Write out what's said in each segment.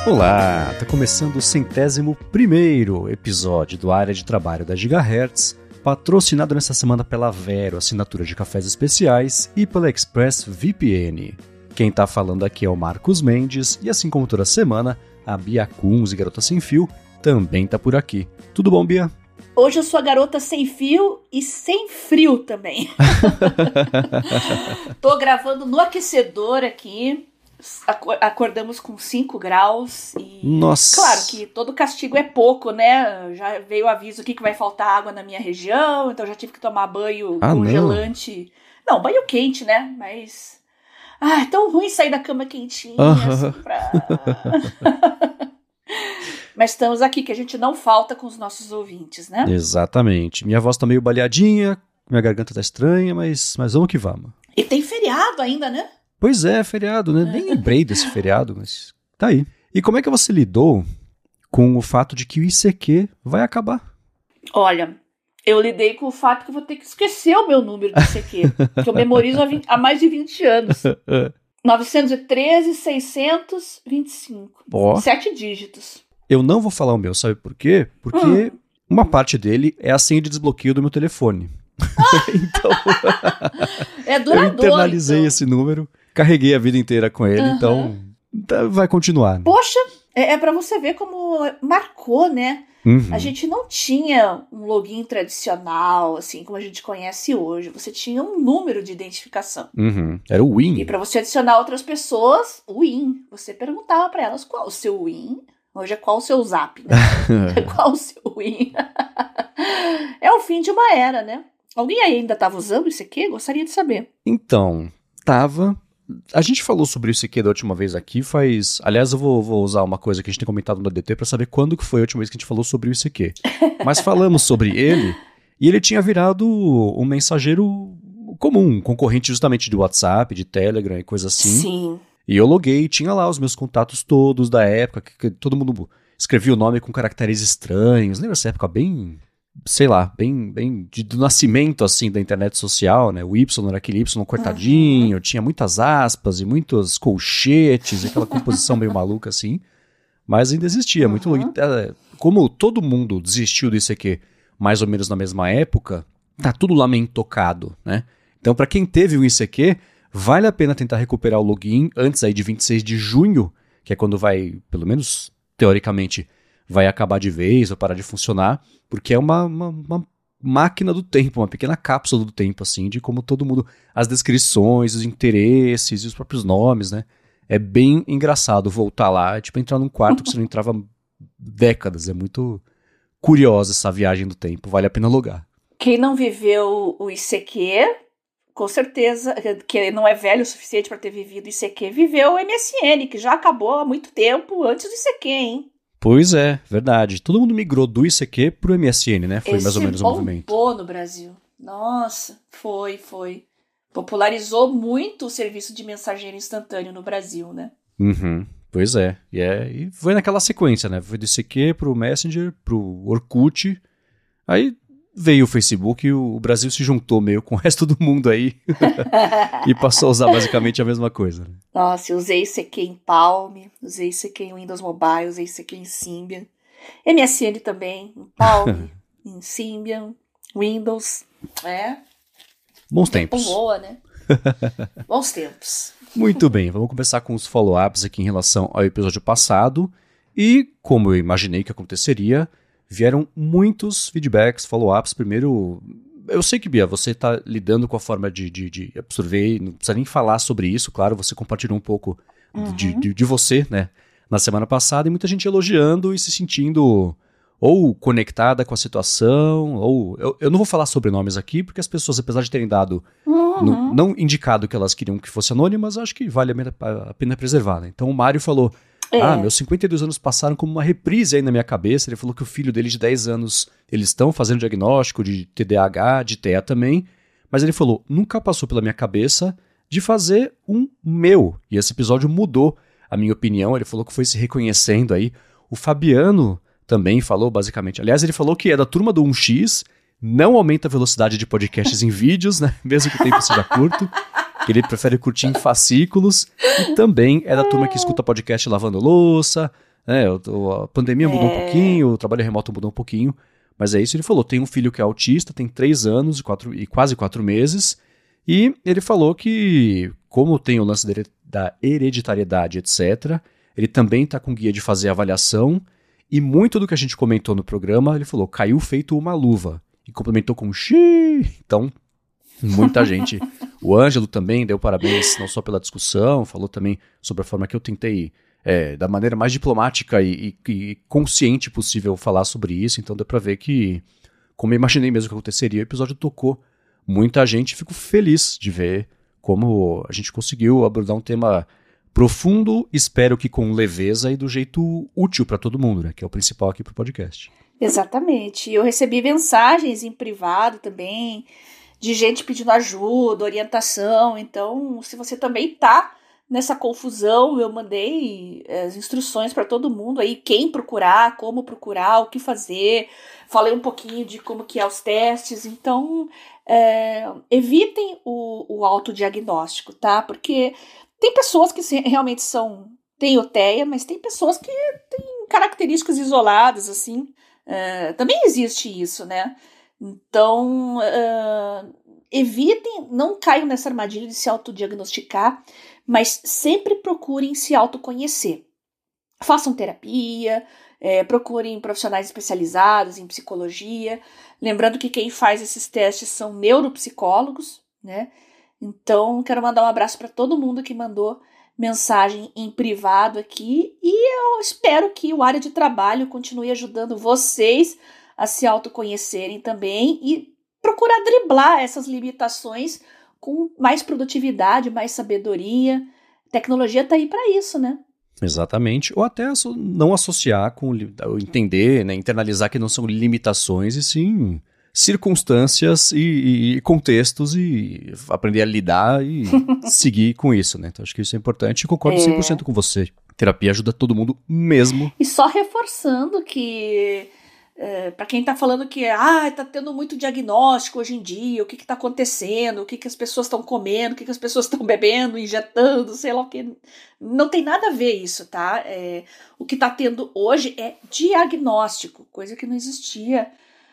Olá, tá começando o 101º episódio do Área de Trabalho da Gigahertz, patrocinado nesta semana pela Vero, assinatura de cafés especiais, e pela ExpressVPN. Quem tá falando aqui é o Marcos Mendes, e assim como toda semana, a Bia Kunz e Garota Sem Fio também tá por aqui. Tudo bom, Bia? Hoje eu sou a garota sem fio e sem frio também. Tô gravando no aquecedor aqui. Acordamos com 5 graus e... Nossa! Claro que todo castigo é pouco, né? Já veio o aviso aqui que vai faltar água na minha região, então já tive que tomar banho congelante. Não, banho quente, né? Mas... é tão ruim sair da cama quentinha, assim, pra... Mas estamos aqui, que a gente não falta com os nossos ouvintes, né? Exatamente. Minha voz tá meio baleadinha, minha garganta tá estranha, mas vamos que vamos. E tem feriado ainda, né? Pois é, feriado, né? Nem lembrei desse feriado, mas tá aí. E como é que você lidou com o fato de que o ICQ vai acabar? Olha, eu lidei com o fato que eu vou ter que esquecer o meu número de ICQ, que eu memorizo há mais de 20 anos. 913-625. 7 dígitos. Eu não vou falar o meu, sabe por quê? Porque uma parte dele é a senha de desbloqueio do meu telefone. Então, é duradouro. Eu internalizei esse número, carreguei a vida inteira com ele, então vai continuar. Poxa, é pra você ver como marcou, né? A gente não tinha um login tradicional, assim, como a gente conhece hoje. Você tinha um número de identificação. Era o WIN. E pra você adicionar outras pessoas, o WIN. Você perguntava pra elas qual o seu WIN. Hoje é qual o seu zap, né? Qual o seu WIN. É o fim de uma era, né? Alguém aí ainda estava usando isso aqui? Gostaria de saber. Então, tava. A gente falou sobre isso aqui da última vez aqui, faz... Aliás, eu vou usar uma coisa que a gente tem comentado no ADT para saber quando que foi a última vez que a gente falou sobre isso aqui. Mas falamos sobre ele, e ele tinha virado um mensageiro comum, concorrente justamente de WhatsApp, de Telegram e coisa assim. Sim. E eu loguei, tinha lá os meus contatos todos da época, que todo mundo escrevia o nome com caracteres estranhos. Lembra essa época bem... sei lá, bem do nascimento, assim, da internet social, né? O Y era aquele Y cortadinho, tinha muitas aspas e muitos colchetes, aquela composição meio maluca, assim. Mas ainda existia, muito... Como todo mundo desistiu do ICQ mais ou menos na mesma época, tá tudo lá meio intocado, né? Então, pra quem teve o ICQ, vale a pena tentar recuperar o login antes aí de 26 de junho, que é quando vai, pelo menos teoricamente, vai acabar de vez ou parar de funcionar, porque é uma máquina do tempo, uma pequena cápsula do tempo, assim, de como todo mundo... As descrições, os interesses e os próprios nomes, né? É bem engraçado voltar lá, tipo, entrar num quarto que você não entrava há décadas. É muito curiosa essa viagem do tempo, vale a pena logar. Quem não viveu o ICQ, com certeza, que não é velho o suficiente para ter vivido o ICQ, viveu o MSN, que já acabou há muito tempo antes do ICQ, hein? Pois é, verdade. Todo mundo migrou do ICQ pro MSN, né? Foi mais ou menos o movimento. Bombou no Brasil. Nossa, foi. Popularizou muito o serviço de mensageiro instantâneo no Brasil, né? Pois é. E foi naquela sequência, né? Foi do ICQ pro Messenger, pro Orkut. Aí veio o Facebook e o Brasil se juntou meio com o resto do mundo aí e passou a usar basicamente a mesma coisa. Né? Nossa, eu usei ICQ em Palm, usei ICQ em Windows Mobile, usei ICQ em Symbian. MSN também, em Palm, em Symbian, Windows. Bons tempos. Boa, né? Bons tempos. Muito bem, vamos começar com os follow-ups aqui em relação ao episódio passado. E, como eu imaginei que aconteceria, vieram muitos feedbacks, follow-ups. Primeiro, eu sei que, Bia, você está lidando com a forma de absorver, não precisa nem falar sobre isso, claro, você compartilhou um pouco de você, né, na semana passada, e muita gente elogiando e se sentindo ou conectada com a situação, ou... Eu não vou falar sobrenomes aqui, porque as pessoas, apesar de terem dado, não indicado que elas queriam que fosse anônimas, acho que vale a pena preservar, né? Então o Mário falou... meus 52 anos passaram como uma reprise aí na minha cabeça. Ele falou que o filho dele de 10 anos, eles estão fazendo diagnóstico de TDAH, de TEA também, mas ele falou, nunca passou pela minha cabeça de fazer um meu, e esse episódio mudou a minha opinião. Ele falou que foi se reconhecendo aí. O Fabiano também falou, basicamente, aliás, ele falou que é da turma do 1x, não aumenta a velocidade de podcasts em vídeos, né, mesmo que o tempo seja curto, que ele prefere curtir em fascículos, e também é da turma que escuta podcast lavando louça, A pandemia mudou um pouquinho, o trabalho remoto mudou um pouquinho, mas é isso, ele falou, tem um filho que é autista, tem 3 anos e quase 4 meses, e ele falou que, como tem o lance da hereditariedade, etc., ele também está com guia de fazer avaliação, e muito do que a gente comentou no programa, ele falou, caiu feito uma luva, e complementou com xiii. Então, muita gente. O Ângelo também deu parabéns, não só pela discussão, falou também sobre a forma que eu tentei, da maneira mais diplomática e consciente possível, falar sobre isso. Então deu pra ver que, como eu imaginei mesmo que aconteceria, o episódio tocou muita gente. Fico feliz de ver como a gente conseguiu abordar um tema profundo, espero que com leveza e do jeito útil pra todo mundo, né? Que é o principal aqui pro podcast. Exatamente. Eu recebi mensagens em privado também, de gente pedindo ajuda, orientação. Então, se você também tá nessa confusão, eu mandei as instruções para todo mundo aí, quem procurar, como procurar, o que fazer. Falei um pouquinho de como que é os testes. Então, evitem o autodiagnóstico, tá? Porque tem pessoas que realmente têm TEA, mas tem pessoas que têm características isoladas, assim. Também existe isso, né? Então, evitem, não caiam nessa armadilha de se autodiagnosticar, mas sempre procurem se autoconhecer. Façam terapia, procurem profissionais especializados em psicologia. Lembrando que quem faz esses testes são neuropsicólogos, né? Então, quero mandar um abraço para todo mundo que mandou mensagem em privado aqui, e eu espero que o Área de Trabalho continue ajudando vocês a se autoconhecerem também e procurar driblar essas limitações com mais produtividade, mais sabedoria. A tecnologia está aí para isso, né? Exatamente. Ou até não associar com entender, né, internalizar que não são limitações, e sim circunstâncias e contextos, e aprender a lidar e seguir com isso, né? Então acho que isso é importante e concordo 100% com você. Terapia ajuda todo mundo mesmo. E só reforçando que para quem tá falando que tá tendo muito diagnóstico hoje em dia, o que tá acontecendo, o que as pessoas estão comendo, o que as pessoas estão bebendo, injetando, sei lá o que. Não tem nada a ver isso, tá? O que tá tendo hoje é diagnóstico, coisa que não existia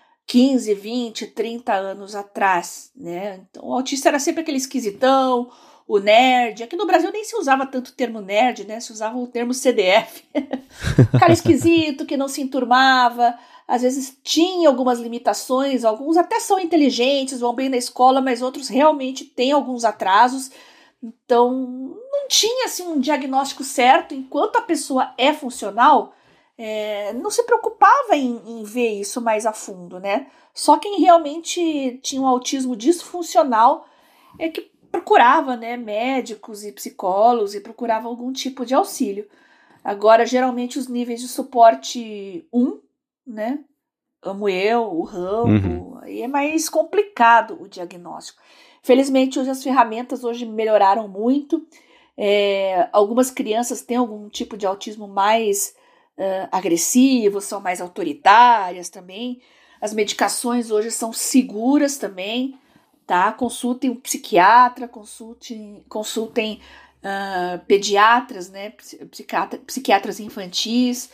15, 20, 30 anos atrás, né? Então o autista era sempre aquele esquisitão, o nerd. Aqui no Brasil nem se usava tanto o termo nerd, né? Se usava o termo CDF. Cara esquisito, que não se enturmava. Às vezes tinha algumas limitações, alguns até são inteligentes, vão bem na escola, mas outros realmente têm alguns atrasos. Então, não tinha assim, um diagnóstico certo. Enquanto a pessoa é funcional, não se preocupava em ver isso mais a fundo, né? Só quem realmente tinha um autismo disfuncional é que procurava, né, médicos e psicólogos e procurava algum tipo de auxílio. Agora, geralmente, os níveis de suporte 1, né? Amo eu, o Rambo, aí é mais complicado o diagnóstico. Felizmente, hoje as ferramentas hoje melhoraram muito. Algumas crianças têm algum tipo de autismo mais agressivo, são mais autoritárias também. As medicações hoje são seguras também, tá? Consultem um psiquiatra, consultem pediatras, né? Psiquiatras infantis.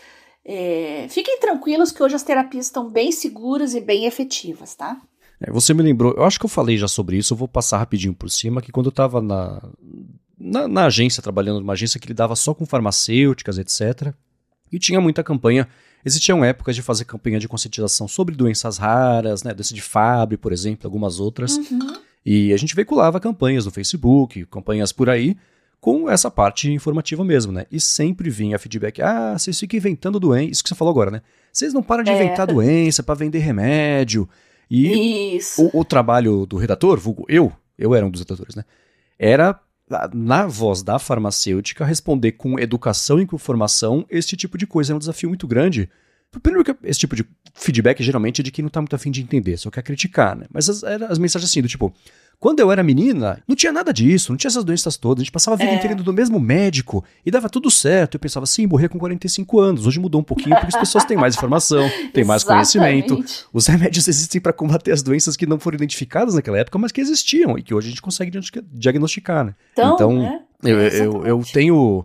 Fiquem tranquilos que hoje as terapias estão bem seguras e bem efetivas, tá? Você me lembrou, eu acho que eu falei já sobre isso, eu vou passar rapidinho por cima, que quando eu estava na agência, trabalhando numa agência que lidava só com farmacêuticas, etc., e tinha muita campanha, existiam épocas de fazer campanha de conscientização sobre doenças raras, né, doença de Fabry, por exemplo, algumas outras, e a gente veiculava campanhas no Facebook, campanhas por aí, com essa parte informativa mesmo, né? E sempre vinha feedback, vocês ficam inventando doença, isso que você falou agora, né? Vocês não param de inventar doença para vender remédio. E o trabalho do redator, vulgo eu era um dos redatores, né? Era, na voz da farmacêutica, responder com educação e com formação esse tipo de coisa. É um desafio muito grande. Primeiro que esse tipo de feedback geralmente é de quem não tá muito afim de entender, só quer criticar, né? Mas as mensagens assim, do tipo, quando eu era menina, não tinha nada disso, não tinha essas doenças todas, a gente passava a vida inteira indo no mesmo médico e dava tudo certo. Eu pensava, sim, morrer com 45 anos, hoje mudou um pouquinho porque as pessoas têm mais informação, têm mais conhecimento. Os remédios existem para combater as doenças que não foram identificadas naquela época, mas que existiam e que hoje a gente consegue diagnosticar, né? Então eu tenho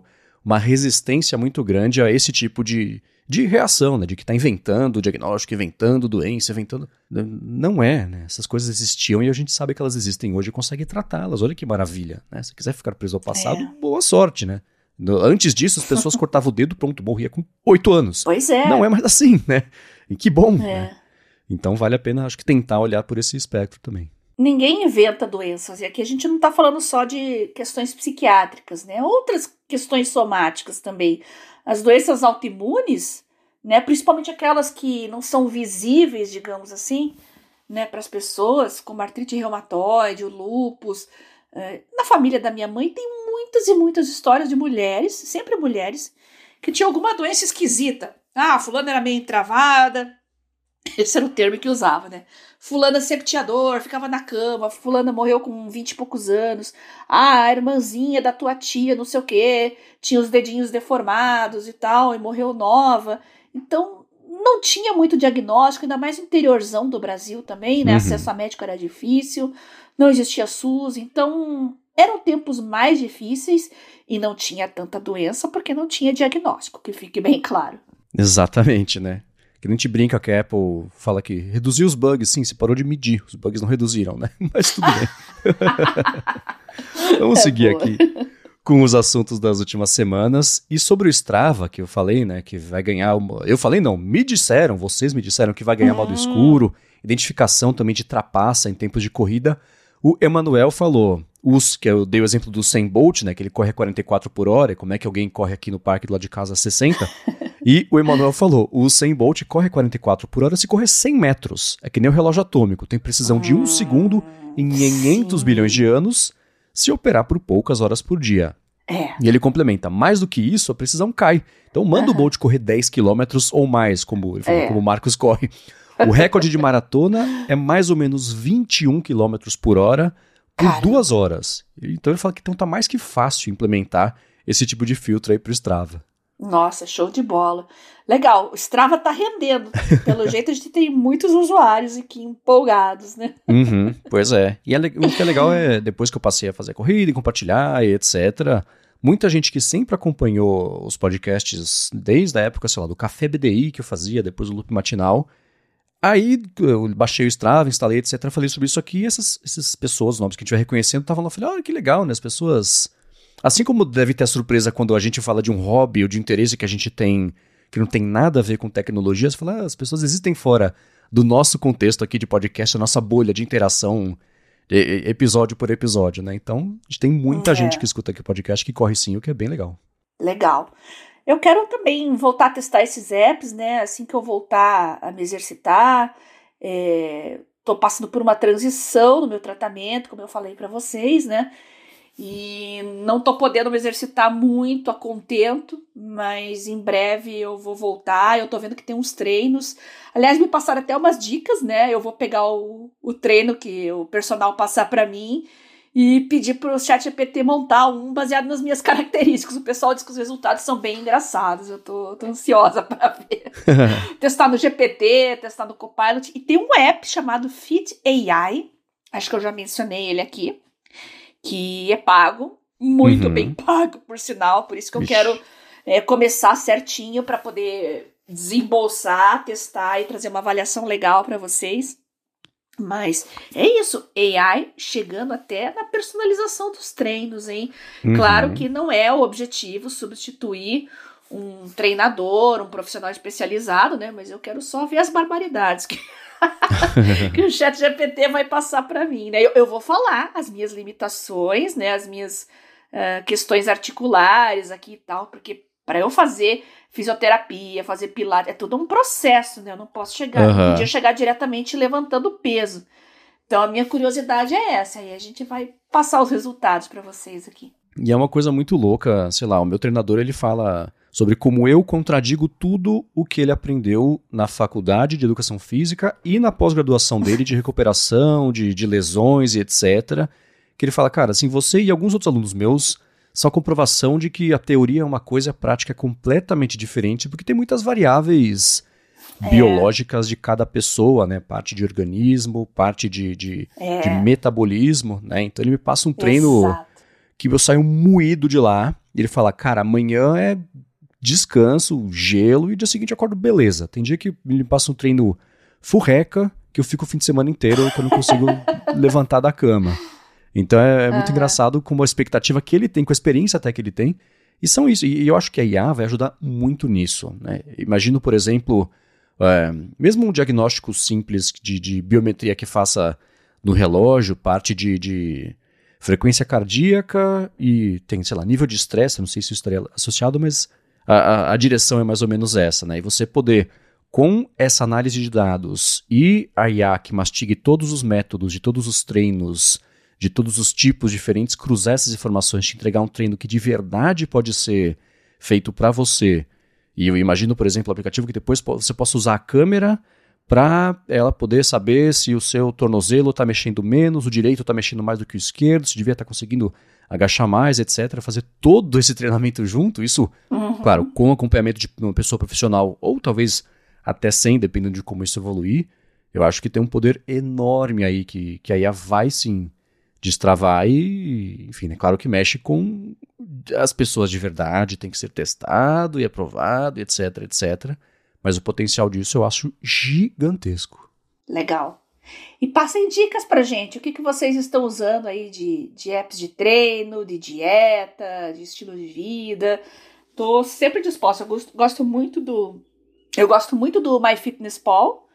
uma resistência muito grande a esse tipo de reação, né? De que está inventando diagnóstico, inventando doença, inventando... Não é, né? Essas coisas existiam e a gente sabe que elas existem hoje e consegue tratá-las. Olha que maravilha, né? Se quiser ficar preso ao passado, boa sorte, né? Antes disso, as pessoas cortavam o dedo, pronto, morria com 8 anos. Pois é. Não é mais assim, né? E que bom, né? Então vale a pena, acho que, tentar olhar por esse espectro também. Ninguém inventa doenças, e aqui a gente não está falando só de questões psiquiátricas, né? Outras questões somáticas também. As doenças autoimunes, né? Principalmente aquelas que não são visíveis, digamos assim, né? Para as pessoas, como a artrite reumatoide, o lúpus. Na família da minha mãe tem muitas e muitas histórias de mulheres, sempre mulheres, que tinham alguma doença esquisita. Ah, fulana era meio entravada. Esse era o termo que usava, né? Fulana sempre tinha dor, ficava na cama. Fulana morreu com 20 e poucos anos. Ah, a irmãzinha da tua tia, não sei o quê, tinha os dedinhos deformados e tal, e morreu nova. Então, não tinha muito diagnóstico, ainda mais no interiorzão do Brasil também, né? Acesso a médico era difícil, não existia SUS. Então, eram tempos mais difíceis e não tinha tanta doença porque não tinha diagnóstico, que fique bem claro. Exatamente, né? Que a gente brinca que a Apple fala que reduziu os bugs, sim, se parou de medir. Os bugs não reduziram, né? Mas tudo bem. Vamos seguir aqui com os assuntos das últimas semanas. E sobre o Strava, que eu falei, né, que vai ganhar... Eu falei não, vocês me disseram que vai ganhar modo escuro, identificação também de trapaça em tempos de corrida. O Emanuel falou, que eu dei o exemplo do Usain Bolt, né, que ele corre a 44 por hora, e como é que alguém corre aqui no parque do lado de casa a 60? E o Emanuel falou, o Usain Bolt corre 44 por hora se correr 100 metros. É que nem o relógio atômico, tem precisão de 1 segundo em 500 bilhões de anos, se operar por poucas horas por dia. E ele complementa, mais do que isso, a precisão cai. Então manda o Bolt correr 10 quilômetros ou mais, como ele falou, como o Marcos corre. O recorde de maratona é mais ou menos 21 quilômetros por hora por 2 horas. Então ele fala que então tá mais que fácil implementar esse tipo de filtro aí pro Strava. Nossa, show de bola. Legal, o Strava tá rendendo. Pelo jeito a gente tem muitos usuários aqui empolgados, né? Pois é. E o que é legal é, depois que eu passei a fazer corrida e compartilhar e etc., muita gente que sempre acompanhou os podcasts desde a época, sei lá, do Café BDI que eu fazia, depois do Loop Matinal. Aí eu baixei o Strava, instalei, etc., falei sobre isso aqui, e essas pessoas, os nomes que a gente vai reconhecendo, estavam lá, falei, olha que legal, né, as pessoas... Assim como deve ter a surpresa quando a gente fala de um hobby ou de interesse que a gente tem, que não tem nada a ver com tecnologia, você fala, as pessoas existem fora do nosso contexto aqui de podcast, a nossa bolha de interação, episódio por episódio, né? Então, a gente tem muita gente que escuta aqui o podcast que corre sim, o que é bem legal. Legal. Eu quero também voltar a testar esses apps, né? Assim que eu voltar a me exercitar, tô passando por uma transição no meu tratamento, como eu falei para vocês, né? E não tô podendo me exercitar muito a contento, mas em breve eu vou voltar. Eu tô vendo que tem uns treinos. Aliás, me passaram até umas dicas, né? Eu vou pegar o treino que o personal passar para mim e pedir pro ChatGPT montar um baseado nas minhas características. O pessoal diz que os resultados são bem engraçados. Eu tô ansiosa para ver. Testar no GPT, testar no Copilot. E tem um app chamado Fit AI. Acho que eu já mencionei ele aqui. Que é pago, muito bem pago, por sinal, por isso que eu quero começar certinho para poder desembolsar, testar e trazer uma avaliação legal para vocês. Mas é isso, AI chegando até na personalização dos treinos, hein? Claro que não é o objetivo substituir um treinador, um profissional especializado, né? Mas eu quero só ver as barbaridades que o ChatGPT vai passar para mim, né? Eu vou falar as minhas limitações, né? As minhas questões articulares aqui e tal, porque para eu fazer fisioterapia, fazer pilates, é todo um processo, né? Eu não posso chegar diretamente levantando peso. Então a minha curiosidade é essa, aí a gente vai passar os resultados para vocês aqui. E é uma coisa muito louca, sei lá, o meu treinador ele fala sobre como eu contradigo tudo o que ele aprendeu na faculdade de educação física e na pós-graduação dele de recuperação, de lesões e etc. Que ele fala, cara, assim, você e alguns outros alunos meus são a comprovação de que a teoria é uma coisa e a prática é completamente diferente, porque tem muitas variáveis biológicas de cada pessoa, né? Parte de organismo, parte de metabolismo, né? Então ele me passa um treino que eu saio moído de lá. e ele fala, cara, amanhã é descanso, gelo, e dia seguinte eu acordo, beleza. Tem dia que ele passa um treino furreca, que eu fico o fim de semana inteiro que eu não consigo levantar da cama. Então é muito engraçado como a expectativa que ele tem, com a experiência até que ele tem, e são isso. E eu acho que a IA vai ajudar muito nisso, né? Imagino, por exemplo, mesmo um diagnóstico simples de biometria que faça no relógio, parte de frequência cardíaca e tem, sei lá, nível de estresse, não sei se isso estaria associado, mas a direção é mais ou menos essa, né? E você poder, com essa análise de dados e a IA que mastigue todos os métodos, de todos os treinos, de todos os tipos diferentes, cruzar essas informações, te entregar um treino que de verdade pode ser feito para você. E eu imagino, por exemplo, o aplicativo que depois você possa usar a câmera para ela poder saber se o seu tornozelo está mexendo menos, o direito está mexendo mais do que o esquerdo, se devia estar conseguindo agachar mais, etc. Fazer todo esse treinamento junto, isso, claro, com acompanhamento de uma pessoa profissional, ou talvez até sem, dependendo de como isso evoluir, eu acho que tem um poder enorme aí que a IA vai sim destravar e, enfim, é claro que mexe com as pessoas de verdade, tem que ser testado e aprovado, etc, etc. Mas o potencial disso eu acho gigantesco. Legal. E passem dicas pra gente. O que vocês estão usando aí de apps de treino, de dieta, de estilo de vida? Tô sempre disposta. Eu gosto muito do MyFitnessPal.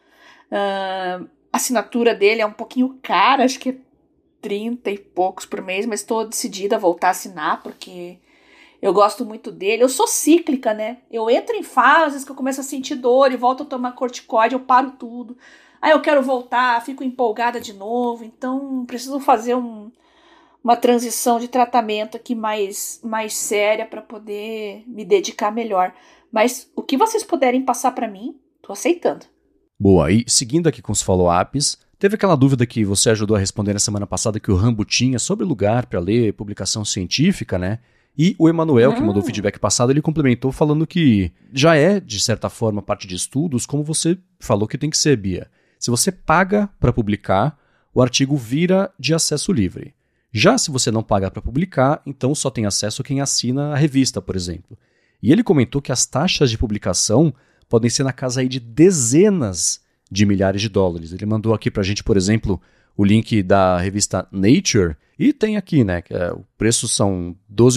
A assinatura dele é um pouquinho cara, acho que é 30 e poucos por mês, mas estou decidida a voltar a assinar, porque eu gosto muito dele. Eu sou cíclica, né? Eu entro em fases que eu começo a sentir dor e volto a tomar corticoide, eu paro tudo. Aí eu quero voltar, fico empolgada de novo. Então, preciso fazer uma transição de tratamento aqui mais séria para poder me dedicar melhor. Mas o que vocês puderem passar para mim, tô aceitando. Boa, e seguindo aqui com os follow-ups, teve aquela dúvida que você ajudou a responder na semana passada que o Rambo tinha sobre lugar para ler publicação científica, né? E o Emanuel, que mandou o feedback passado, ele complementou falando que já é, de certa forma, parte de estudos, como você falou que tem que ser, Bia. Se você paga para publicar, o artigo vira de acesso livre. Já se você não paga para publicar, então só tem acesso quem assina a revista, por exemplo. E ele comentou que as taxas de publicação podem ser na casa aí de dezenas de milhares de dólares. Ele mandou aqui pra gente, por exemplo, o link da revista Nature, e tem aqui, né, que o preço são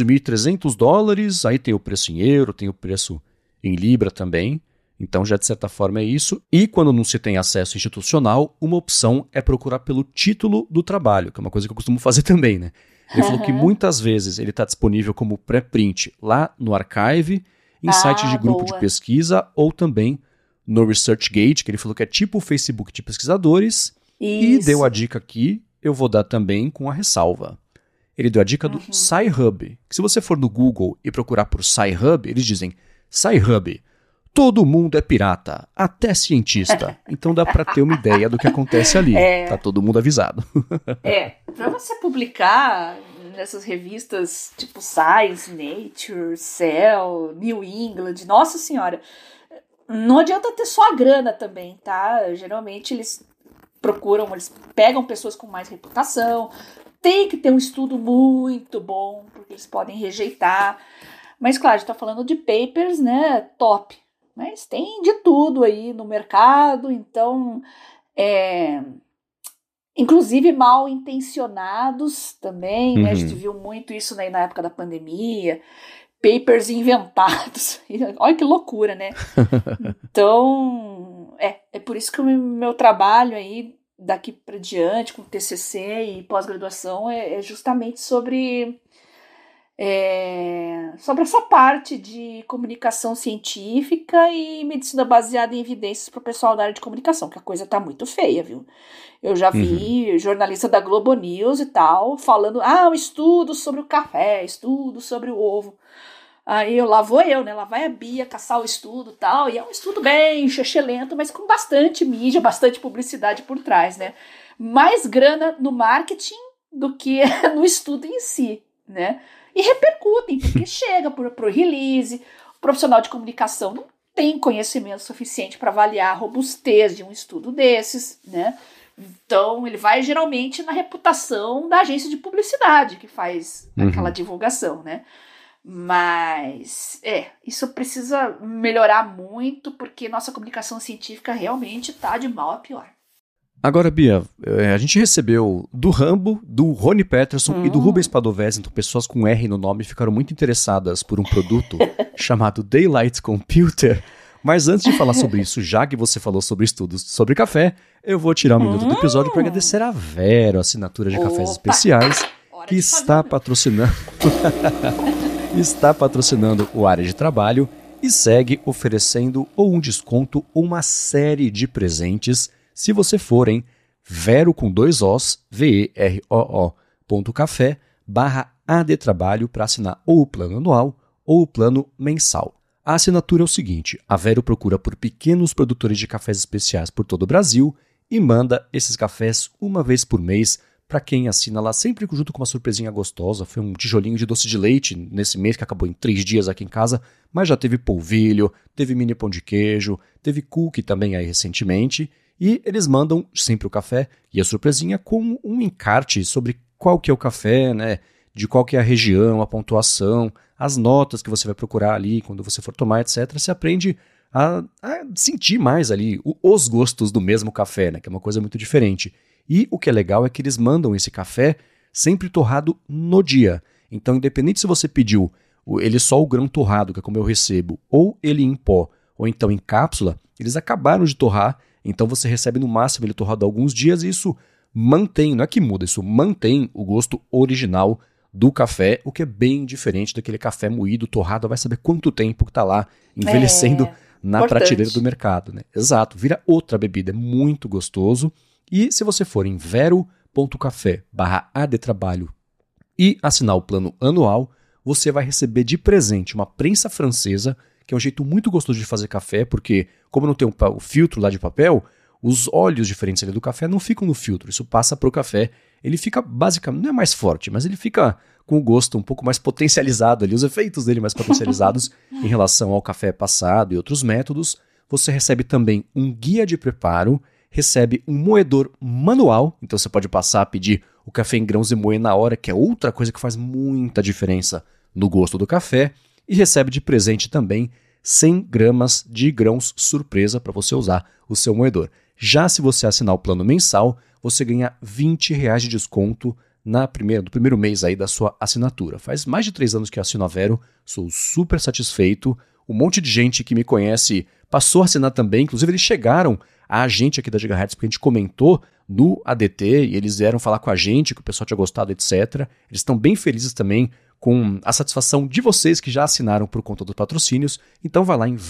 $12.300, aí tem o preço em euro, tem o preço em libra também, então já de certa forma é isso. E quando não se tem acesso institucional, uma opção é procurar pelo título do trabalho, que é uma coisa que eu costumo fazer também, né. Ele falou que muitas vezes ele está disponível como pré-print lá no Archive, em sites de grupo de pesquisa, ou também no ResearchGate, que ele falou que é tipo o Facebook de pesquisadores. Isso. E deu a dica aqui, eu vou dar também com a ressalva. Ele deu a dica do Sci-Hub, que se você for no Google e procurar por Sci-Hub, eles dizem, Sci-Hub, todo mundo é pirata, até cientista. Então dá para ter uma ideia do que acontece ali. Tá todo mundo avisado. Para você publicar nessas revistas tipo Science, Nature, Cell, New England, nossa senhora, não adianta ter só a grana também, tá? Geralmente eles pegam pessoas com mais reputação, tem que ter um estudo muito bom, porque eles podem rejeitar. Mas claro, a gente tá falando de papers, né, top. Mas tem de tudo aí no mercado, então, inclusive mal intencionados também, né? A gente viu muito isso na época da pandemia, papers inventados, olha que loucura, né? Então, é por isso que o meu trabalho aí, daqui para diante, com TCC e pós-graduação, é justamente sobre essa parte de comunicação científica e medicina baseada em evidências para o pessoal da área de comunicação, que a coisa tá muito feia, viu? Eu já vi jornalista da Globo News e tal, falando, um estudo sobre o café, estudo sobre o ovo. Aí lá vai a Bia caçar o estudo e tal, e é um estudo bem lento, mas com bastante mídia, bastante publicidade por trás, né? Mais grana no marketing do que no estudo em si, né? E repercutem, porque chega pro release, o profissional de comunicação não tem conhecimento suficiente para avaliar a robustez de um estudo desses, né? Então, ele vai geralmente na reputação da agência de publicidade que faz aquela divulgação, né? Mas, isso precisa melhorar muito, porque nossa comunicação científica realmente tá de mal a pior. Agora, Bia, a gente recebeu do Rambo, do Rony Peterson e do Rubens Padovese, então pessoas com R no nome ficaram muito interessadas por um produto chamado Daylight Computer. Mas antes de falar sobre isso, já que você falou sobre estudos sobre café, eu vou tirar um minuto do episódio para agradecer a Vero, assinatura de cafés especiais, que está patrocinando o Área de Trabalho e segue oferecendo ou um desconto ou uma série de presentes se você for em Vero com 2 Os, veroo.café/adtrabalho para assinar ou o plano anual ou o plano mensal. A assinatura é o seguinte: a Vero procura por pequenos produtores de cafés especiais por todo o Brasil e manda esses cafés uma vez por mês para quem assina lá, sempre junto com uma surpresinha gostosa. Foi um tijolinho de doce de leite nesse mês que acabou em 3 dias aqui em casa, mas já teve polvilho, teve mini pão de queijo, teve cookie também aí recentemente. E eles mandam sempre o café e a surpresinha com um encarte sobre qual que é o café, né? De qual que é a região, a pontuação, as notas que você vai procurar ali quando você for tomar, etc. Você aprende a sentir mais ali os gostos do mesmo café, né? Que é uma coisa muito diferente. E o que é legal é que eles mandam esse café sempre torrado no dia. Então, independente se você pediu ele só o grão torrado, que é como eu recebo, ou ele em pó, ou então em cápsula, eles acabaram de torrar. Então você recebe no máximo ele torrado há alguns dias e isso mantém, não é que muda, isso mantém o gosto original do café, o que é bem diferente daquele café moído, torrado, vai saber quanto tempo que está lá envelhecendo na prateleira do mercado, né? Exato, vira outra bebida, é muito gostoso. E se você for em vero.café/adtrabalho e assinar o plano anual, você vai receber de presente uma prensa francesa, que é um jeito muito gostoso de fazer café, porque como não tem o filtro lá de papel, os óleos diferentes ali do café não ficam no filtro, isso passa para o café, ele fica basicamente, não é mais forte, mas ele fica com o gosto um pouco mais potencializado ali, os efeitos dele mais potencializados em relação ao café passado e outros métodos. Você recebe também um guia de preparo, recebe um moedor manual, então você pode passar a pedir o café em grãos e moer na hora, que é outra coisa que faz muita diferença no gosto do café. E recebe de presente também 100 gramas de grãos surpresa para você usar o seu moedor. Já se você assinar o plano mensal, você ganha R$20 de desconto no primeiro mês aí da sua assinatura. Faz mais de 3 anos que eu assino a Vero, sou super satisfeito. Um monte de gente que me conhece passou a assinar também, inclusive eles chegaram a gente aqui da Gigahertz, porque a gente comentou no ADT e eles vieram falar com a gente que o pessoal tinha gostado, etc. Eles estão bem felizes também com a satisfação de vocês que já assinaram por conta dos patrocínios. Então vai lá em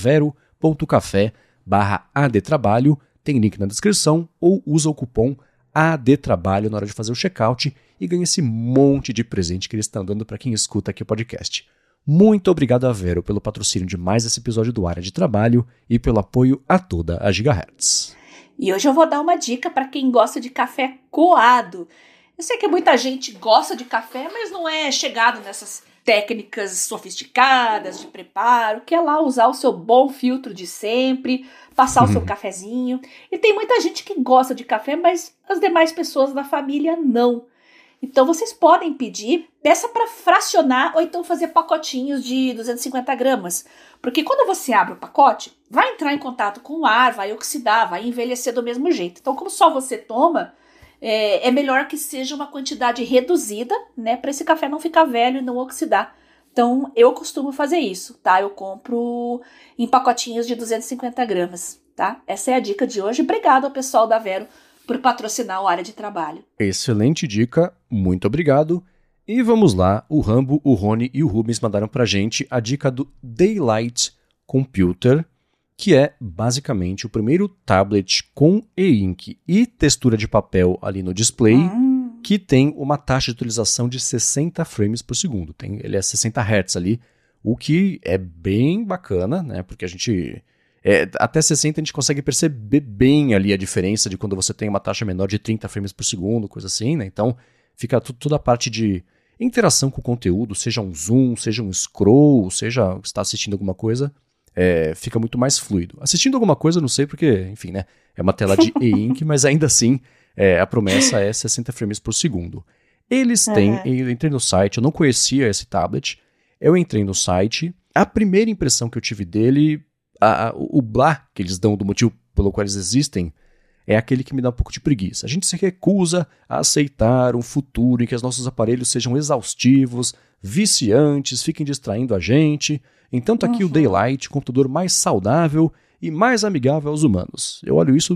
vero.café/adtrabalho, tem link na descrição, ou usa o cupom ADTrabalho na hora de fazer o checkout e ganha esse monte de presente que eles estão dando para quem escuta aqui o podcast. Muito obrigado a Vero pelo patrocínio de mais esse episódio do Área de Trabalho e pelo apoio a toda a Gigahertz. E hoje eu vou dar uma dica para quem gosta de café coado. Eu sei que muita gente gosta de café, mas não é chegado nessas técnicas sofisticadas de preparo, que é lá usar o seu bom filtro de sempre, passar o seu cafezinho. E tem muita gente que gosta de café, mas as demais pessoas da família não. Então vocês podem peça para fracionar ou então fazer pacotinhos de 250 gramas. Porque quando você abre o pacote, vai entrar em contato com o ar, vai oxidar, vai envelhecer do mesmo jeito. Então como só você toma, é melhor que seja uma quantidade reduzida, né, para esse café não ficar velho e não oxidar. Então, eu costumo fazer isso, tá? Eu compro em pacotinhos de 250 gramas, tá? Essa é a dica de hoje. Obrigado ao pessoal da Vero por patrocinar o Área de Trabalho. Excelente dica, muito obrigado. E vamos lá, o Rambo, o Rony e o Rubens mandaram pra gente a dica do Daylight Computer, que é basicamente o primeiro tablet com e-ink e textura de papel ali no display, que tem uma taxa de atualização de 60 frames por segundo. Ele é 60 Hz ali, o que é bem bacana, né? Porque a gente... até 60 a gente consegue perceber bem ali a diferença de quando você tem uma taxa menor de 30 frames por segundo, coisa assim, né? Então fica toda a parte de interação com o conteúdo, seja um zoom, seja um scroll, seja está assistindo alguma coisa, fica muito mais fluido. Assistindo alguma coisa, não sei porque, enfim, né? É uma tela de e-ink, mas ainda assim a promessa é 60 frames por segundo. Eles têm, eu entrei no site, eu não conhecia esse tablet, Eu entrei no site, a primeira impressão que eu tive dele, o blá que eles dão do motivo pelo qual eles existem, é aquele que me dá um pouco de preguiça. A gente se recusa a aceitar um futuro em que os nossos aparelhos sejam exaustivos, viciantes, fiquem distraindo a gente. Então tá aqui o Daylight, o computador mais saudável e mais amigável aos humanos. Eu olho isso...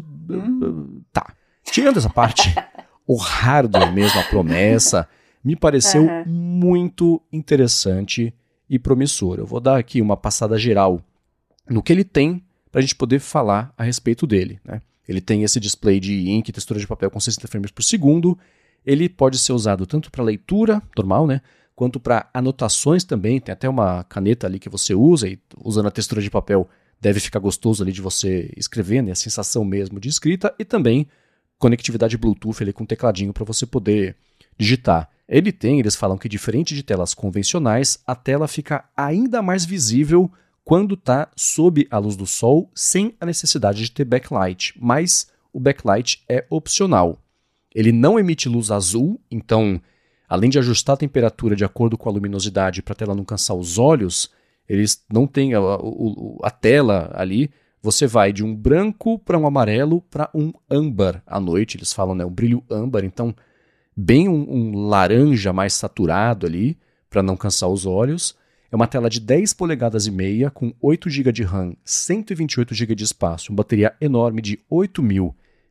Tá. Tirando essa parte, o hardware mesmo, a promessa, me pareceu muito interessante e promissor. Eu vou dar aqui uma passada geral no que ele tem para a gente poder falar a respeito dele, né? Ele tem esse display de ink, textura de papel com 60 frames por segundo. Ele pode ser usado tanto para leitura, normal, né? Quanto para anotações também. Tem até uma caneta ali que você usa e usando a textura de papel deve ficar gostoso ali de você escrever, né? A sensação mesmo de escrita. E também conectividade Bluetooth ali com tecladinho para você poder digitar. Eles falam que diferente de telas convencionais, a tela fica ainda mais visível quando está sob a luz do sol, sem a necessidade de ter backlight, mas o backlight é opcional. Ele não emite luz azul, então, além de ajustar a temperatura de acordo com a luminosidade para a tela não cansar os olhos, eles não têm a tela ali, você vai de um branco para um amarelo para um âmbar à noite, eles falam, né, um brilho âmbar, então bem um laranja mais saturado ali, para não cansar os olhos. É uma tela de 10 polegadas e meia, com 8 GB de RAM, 128 GB de espaço, uma bateria enorme de 8.000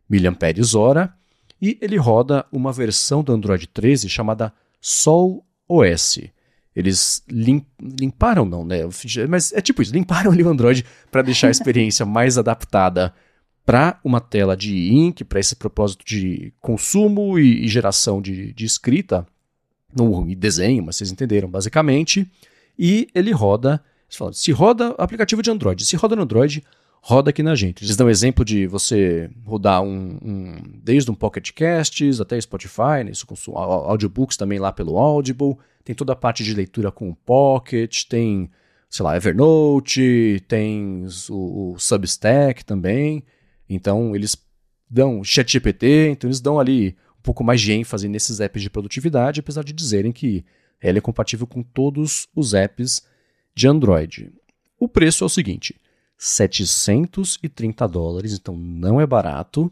mAh, e ele roda uma versão do Android 13 chamada Sol OS. Eles limparam, não, né? Mas é tipo isso, limparam ali o Android para deixar a experiência mais adaptada para uma tela de ink, para esse propósito de consumo e geração de escrita, e desenho, mas vocês entenderam basicamente. E ele roda, se roda aplicativo de Android, se roda no Android, roda aqui na gente. Eles dão exemplo de você rodar desde um Pocket Casts até Spotify, né, isso com audiobooks também lá pelo Audible, tem toda a parte de leitura com o Pocket, tem, sei lá, Evernote, tem o Substack também, então eles dão ChatGPT, então eles dão ali um pouco mais de ênfase nesses apps de produtividade, apesar de dizerem que ela é compatível com todos os apps de Android. O preço é o seguinte, $730, então não é barato,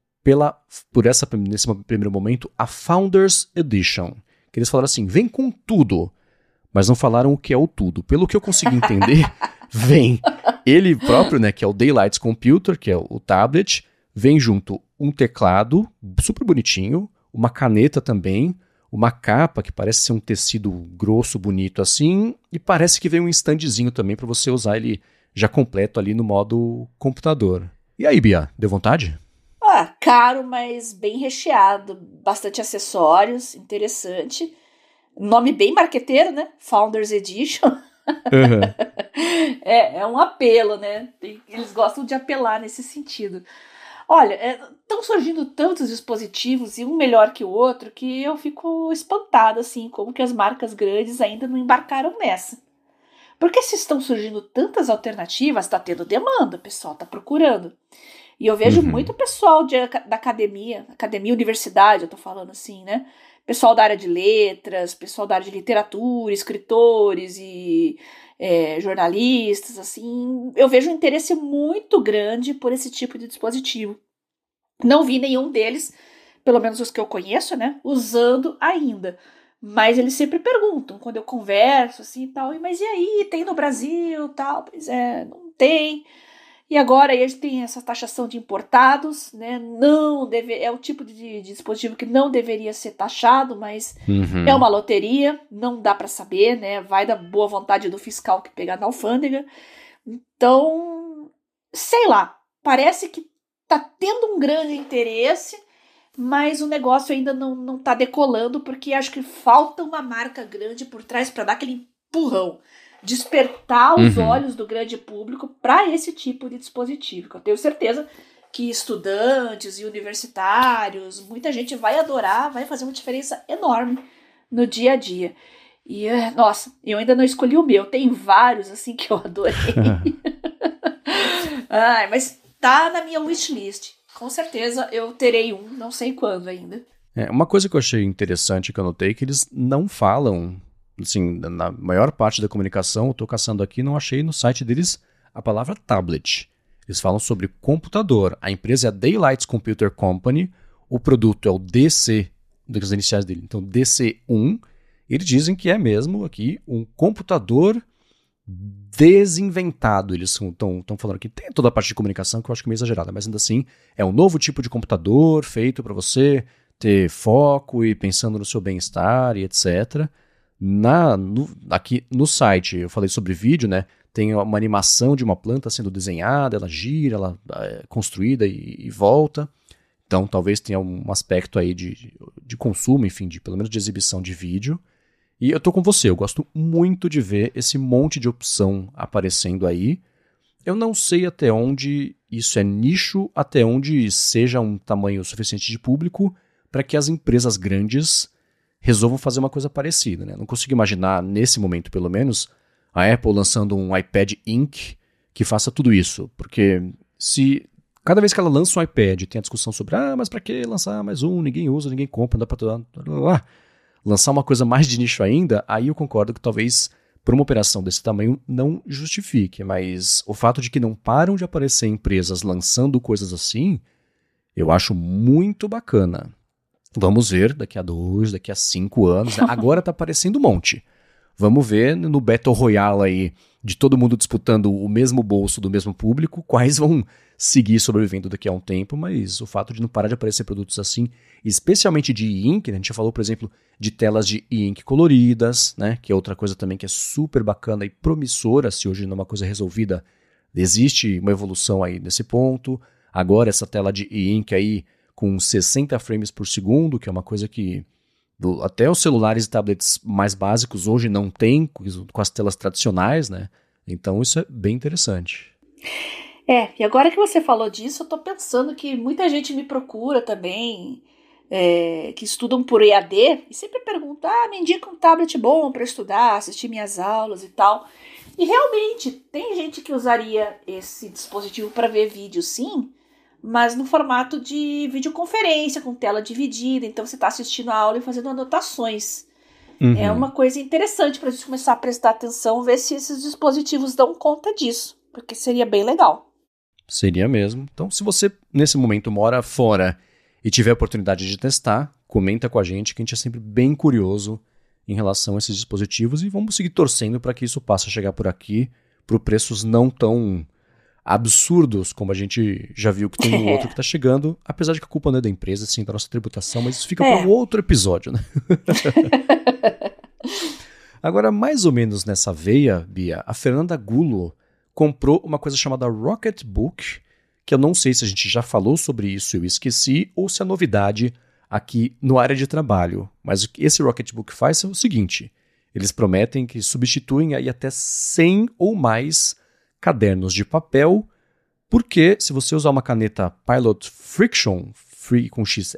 nesse primeiro momento, a Founders Edition, que eles falaram assim, vem com tudo, mas não falaram o que é o tudo. Pelo que eu consegui entender, vem ele próprio, né, que é o Daylight Computer, que é o tablet, vem junto um teclado super bonitinho, uma caneta também, uma capa que parece ser um tecido grosso, bonito assim, e parece que vem um standzinho também para você usar ele já completo ali no modo computador. E aí, Bia, deu vontade? Caro, mas bem recheado, bastante acessórios, interessante. Nome bem marqueteiro, né? Founders Edition. É um apelo, né? Eles gostam de apelar nesse sentido. Olha, estão surgindo tantos dispositivos e um melhor que o outro que eu fico espantada, assim, como que as marcas grandes ainda não embarcaram nessa. Porque se estão surgindo tantas alternativas, está tendo demanda, o pessoal está procurando. E eu vejo muito pessoal da academia, universidade, eu tô falando assim, né? Pessoal da área de letras, pessoal da área de literatura, escritores e jornalistas, assim. Eu vejo um interesse muito grande por esse tipo de dispositivo. Não vi nenhum deles, pelo menos os que eu conheço, né? Usando ainda. Mas eles sempre perguntam, quando eu converso, assim, e tal. Mas e aí, tem no Brasil, tal? Pois não tem. E agora a gente tem essa taxação de importados, né? É o tipo de dispositivo que não deveria ser taxado, mas é uma loteria, não dá para saber, né? Vai da boa vontade do fiscal que pegar na alfândega. Então, sei lá, parece que tá tendo um grande interesse, mas o negócio ainda não tá decolando, porque acho que falta uma marca grande por trás para dar aquele empurrão. Despertar os olhos do grande público para esse tipo de dispositivo, que eu tenho certeza que estudantes e universitários, muita gente vai adorar, vai fazer uma diferença enorme no dia a dia. E, nossa, eu ainda não escolhi o meu, tem vários assim que eu adorei. Mas tá na minha wishlist, com certeza eu terei um, não sei quando ainda. Uma coisa que eu achei interessante que eu notei é que eles não falam assim, na maior parte da comunicação, eu estou caçando aqui, não achei no site deles a palavra tablet. Eles falam sobre computador. A empresa é a Daylight Computer Company, o produto é o DC, das iniciais dele, então DC1. Eles dizem que é mesmo aqui um computador desinventado. Eles estão falando que tem toda a parte de comunicação que eu acho que é meio exagerada, mas ainda assim é um novo tipo de computador feito para você ter foco e pensando no seu bem-estar e etc. Aqui no site, eu falei sobre vídeo, né? Tem uma animação de uma planta sendo desenhada, ela gira, ela é construída e volta. Então talvez tenha um aspecto aí de consumo, enfim, pelo menos de exibição de vídeo. E eu tô com você, eu gosto muito de ver esse monte de opção aparecendo aí. Eu não sei até onde isso é nicho, até onde seja um tamanho suficiente de público para que as empresas grandes resolvam fazer uma coisa parecida, né? Não consigo imaginar, nesse momento pelo menos, a Apple lançando um iPad Ink que faça tudo isso. Porque se cada vez que ela lança um iPad tem a discussão sobre mas para que lançar mais um? Ninguém usa, ninguém compra, não dá para lançar uma coisa mais de nicho ainda, aí eu concordo que talvez por uma operação desse tamanho não justifique, mas o fato de que não param de aparecer empresas lançando coisas assim, eu acho muito bacana. Vamos ver daqui a 2, daqui a 5 anos, né? Agora tá aparecendo um monte. Vamos ver no Battle Royale aí, de todo mundo disputando o mesmo bolso do mesmo público, quais vão seguir sobrevivendo daqui a um tempo, mas o fato de não parar de aparecer produtos assim, especialmente de e-ink, né? A gente já falou, por exemplo, de telas de e-ink coloridas, né? Que é outra coisa também que é super bacana e promissora, se hoje não é uma coisa resolvida, existe uma evolução aí nesse ponto. Agora essa tela de e-ink aí com 60 frames por segundo, que é uma coisa que até os celulares e tablets mais básicos hoje não tem, com as telas tradicionais, né? Então isso é bem interessante. E agora que você falou disso, eu tô pensando que muita gente me procura também, que estudam por EAD, e sempre pergunta, me indica um tablet bom para estudar, assistir minhas aulas e tal. E realmente, tem gente que usaria esse dispositivo para ver vídeo, sim, mas no formato de videoconferência, com tela dividida, então você está assistindo a aula e fazendo anotações. Uhum. É uma coisa interessante para a gente começar a prestar atenção, ver se esses dispositivos dão conta disso, porque seria bem legal. Seria mesmo. Então, se você, nesse momento, mora fora e tiver a oportunidade de testar, comenta com a gente, que a gente é sempre bem curioso em relação a esses dispositivos e vamos seguir torcendo para que isso passe a chegar por aqui, por preços não tão absurdos, como a gente já viu que tem um outro que está chegando, apesar de que a culpa não é da empresa, sim, da nossa tributação, mas isso fica para um outro episódio, né? Agora, mais ou menos nessa veia, Bia, a Fernanda Gulo comprou uma coisa chamada Rocketbook, que eu não sei se a gente já falou sobre isso e eu esqueci, ou se é novidade aqui no área de trabalho. Mas o que esse Rocketbook faz é o seguinte, eles prometem que substituem aí até 100 ou mais cadernos de papel, porque se você usar uma caneta Pilot Frixion, free com X,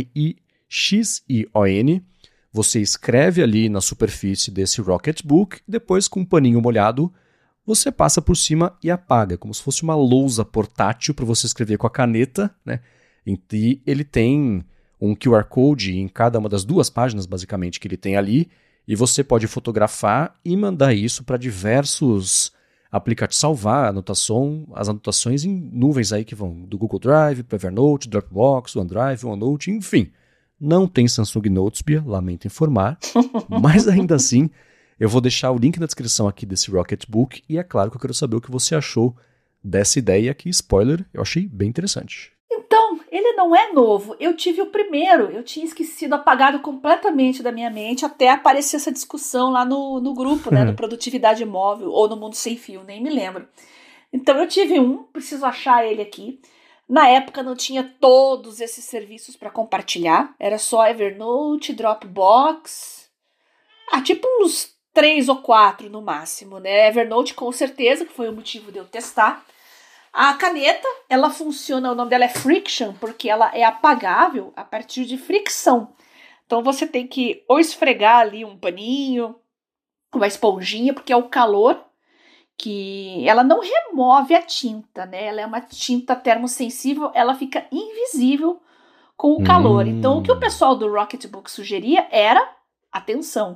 F-R-I-X-I-O-N, você escreve ali na superfície desse Rocketbook, e depois com um paninho molhado, você passa por cima e apaga, como se fosse uma lousa portátil para você escrever com a caneta, né? E ele tem um QR Code em cada uma das 2 páginas, basicamente, que ele tem ali, e você pode fotografar e mandar isso para diversos aplicativos, salvar as anotações em nuvens aí que vão do Google Drive, para Evernote, Dropbox, OneDrive, OneNote, enfim. Não tem Samsung Notes, Bia, lamento informar, mas ainda assim, eu vou deixar o link na descrição aqui desse Rocketbook e é claro que eu quero saber o que você achou dessa ideia que, spoiler, eu achei bem interessante. Então, ele não é novo. Eu tive o primeiro, eu tinha esquecido, apagado completamente da minha mente até aparecer essa discussão lá no grupo, né, do Produtividade Móvel ou no Mundo Sem Fio, nem me lembro. Então eu tive preciso achar ele aqui. Na época não tinha todos esses serviços para compartilhar, era só Evernote, Dropbox, tipo uns 3 ou 4 no máximo, né? Evernote com certeza, que foi o motivo de eu testar. A caneta, ela funciona, o nome dela é Frixion, porque ela é apagável a partir de fricção. Então você tem que ou esfregar ali um paninho, uma esponjinha, porque é o calor que ela não remove a tinta, né? Ela é uma tinta termossensível, ela fica invisível com o calor. Então o que o pessoal do Rocketbook sugeria era, atenção,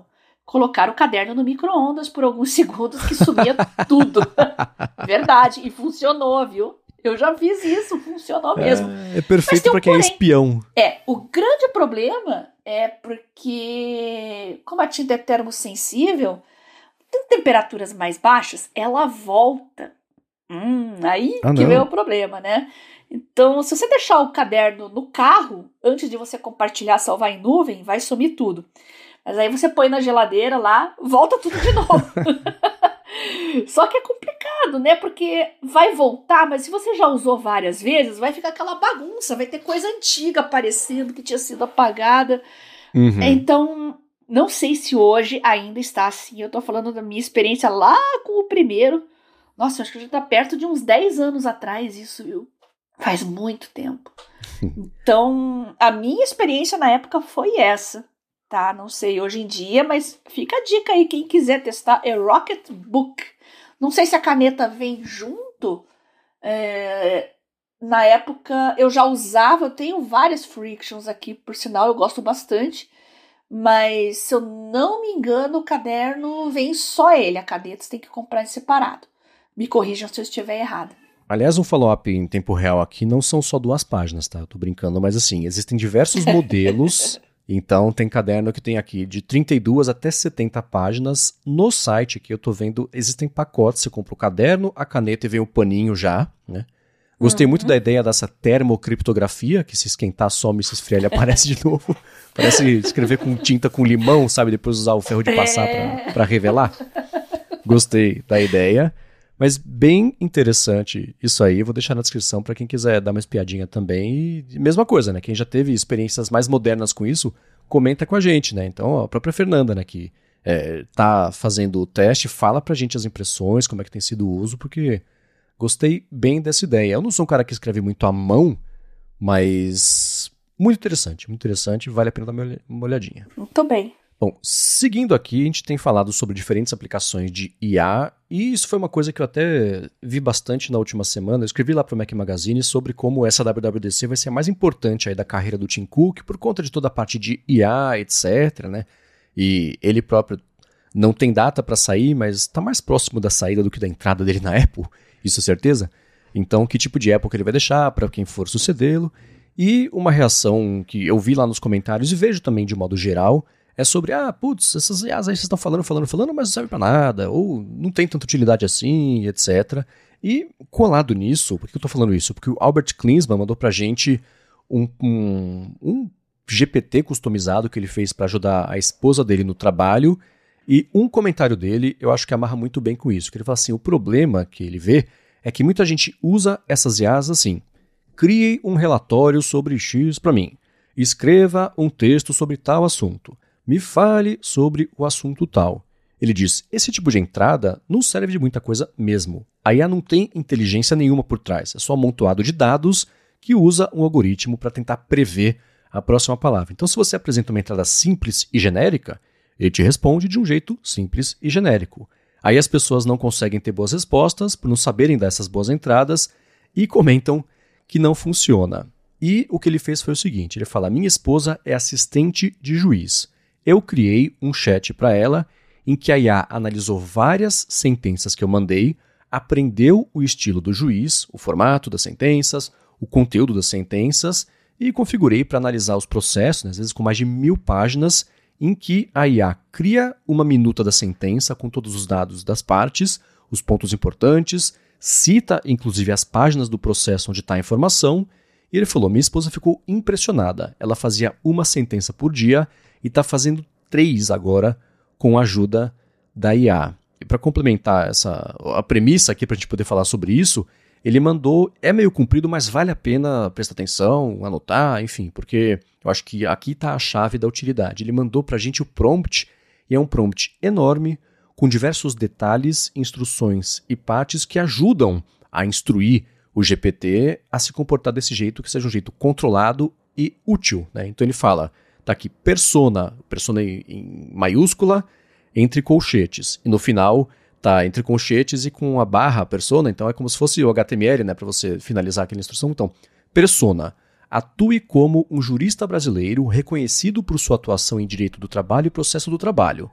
colocar o caderno no micro-ondas por alguns segundos que sumia tudo. Verdade, e funcionou, viu? Eu já fiz isso, funcionou mesmo. É perfeito para quem é espião. O grande problema é porque, como a tinta é termossensível, em temperaturas mais baixas, ela volta. Aí que vem o problema, né? Então, se você deixar o caderno no carro, antes de você compartilhar, salvar em nuvem, vai sumir tudo. Mas aí você põe na geladeira lá, volta tudo de novo. Só que é complicado, né? Porque vai voltar, mas se você já usou várias vezes, vai ficar aquela bagunça, vai ter coisa antiga aparecendo que tinha sido apagada. Então, não sei se hoje ainda está assim. Eu tô falando da minha experiência lá com o primeiro. Nossa, acho que já tá perto de uns 10 anos atrás isso, viu? Faz muito tempo. Então, a minha experiência na época foi essa. Tá, não sei hoje em dia, mas fica a dica aí, quem quiser testar, é Rocketbook. Não sei se a caneta vem junto. Na época eu já usava, eu tenho várias Frictions aqui, por sinal, eu gosto bastante. Mas, se eu não me engano, o caderno vem só ele, a caneta você tem que comprar em separado. Me corrijam se eu estiver errada. Aliás, um follow-up em tempo real aqui não são só 2 páginas, tá? Eu tô brincando, mas assim, existem diversos modelos. Então, tem caderno que tem aqui de 32 até 70 páginas. No site que eu tô vendo, existem pacotes. Você compra o caderno, a caneta e vem o paninho já, né? Gostei muito da ideia dessa termocriptografia, que se esquentar, some, se esfriar, ele aparece de novo. Parece escrever com tinta com limão, sabe? Depois usar o ferro de passar pra revelar. Gostei da ideia. Mas bem interessante isso aí, vou deixar na descrição para quem quiser dar uma espiadinha também. E mesma coisa, né? Quem já teve experiências mais modernas com isso, comenta com a gente, né? Então, a própria Fernanda, né, que tá fazendo o teste, fala pra gente as impressões, como é que tem sido o uso, porque gostei bem dessa ideia. Eu não sou um cara que escreve muito à mão, mas muito interessante, vale a pena dar uma olhadinha. Muito bem. Bom, seguindo aqui, a gente tem falado sobre diferentes aplicações de IA, e isso foi uma coisa que eu até vi bastante na última semana. Eu escrevi lá para o Mac Magazine sobre como essa WWDC vai ser a mais importante aí da carreira do Tim Cook, por conta de toda a parte de IA, etc, né? E ele próprio não tem data para sair, mas está mais próximo da saída do que da entrada dele na Apple, isso é certeza. Então, que tipo de Apple que ele vai deixar para quem for sucedê-lo? E uma reação que eu vi lá nos comentários e vejo também de modo geral, é sobre, essas IAs aí vocês estão falando, mas não serve pra nada, ou não tem tanta utilidade assim, etc. E colado nisso, por que eu tô falando isso? Porque o Albert Klinsmann mandou pra gente um GPT customizado que ele fez para ajudar a esposa dele no trabalho, e um comentário dele eu acho que amarra muito bem com isso, que ele fala assim, o problema que ele vê é que muita gente usa essas IAs assim, crie um relatório sobre X para mim, escreva um texto sobre tal assunto, me fale sobre o assunto tal. Ele diz, esse tipo de entrada não serve de muita coisa mesmo. A IA não tem inteligência nenhuma por trás, é só um amontoado de dados que usa um algoritmo para tentar prever a próxima palavra. Então, se você apresenta uma entrada simples e genérica, ele te responde de um jeito simples e genérico. Aí as pessoas não conseguem ter boas respostas por não saberem dar essas boas entradas e comentam que não funciona. E o que ele fez foi o seguinte, ele fala, minha esposa é assistente de juiz. Eu criei um chat para ela em que a IA analisou várias sentenças que eu mandei, aprendeu o estilo do juiz, o formato das sentenças, o conteúdo das sentenças e configurei para analisar os processos, né, às vezes com mais de 1000 páginas, em que a IA cria uma minuta da sentença com todos os dados das partes, os pontos importantes, cita inclusive as páginas do processo onde está a informação, e ele falou, minha esposa ficou impressionada, ela fazia uma sentença por dia e está fazendo 3 agora com a ajuda da IA. E para complementar a premissa aqui para a gente poder falar sobre isso, ele mandou, é meio comprido, mas vale a pena prestar atenção, anotar, enfim, porque eu acho que aqui está a chave da utilidade. Ele mandou para a gente o prompt, e é um prompt enorme, com diversos detalhes, instruções e partes que ajudam a instruir o GPT a se comportar desse jeito, que seja um jeito controlado e útil, né? Então ele fala, tá aqui, persona em maiúscula, entre colchetes. E no final, tá entre colchetes e com a barra persona, então é como se fosse o HTML, né, para você finalizar aquela instrução. Então, persona, atue como um jurista brasileiro reconhecido por sua atuação em direito do trabalho e processo do trabalho.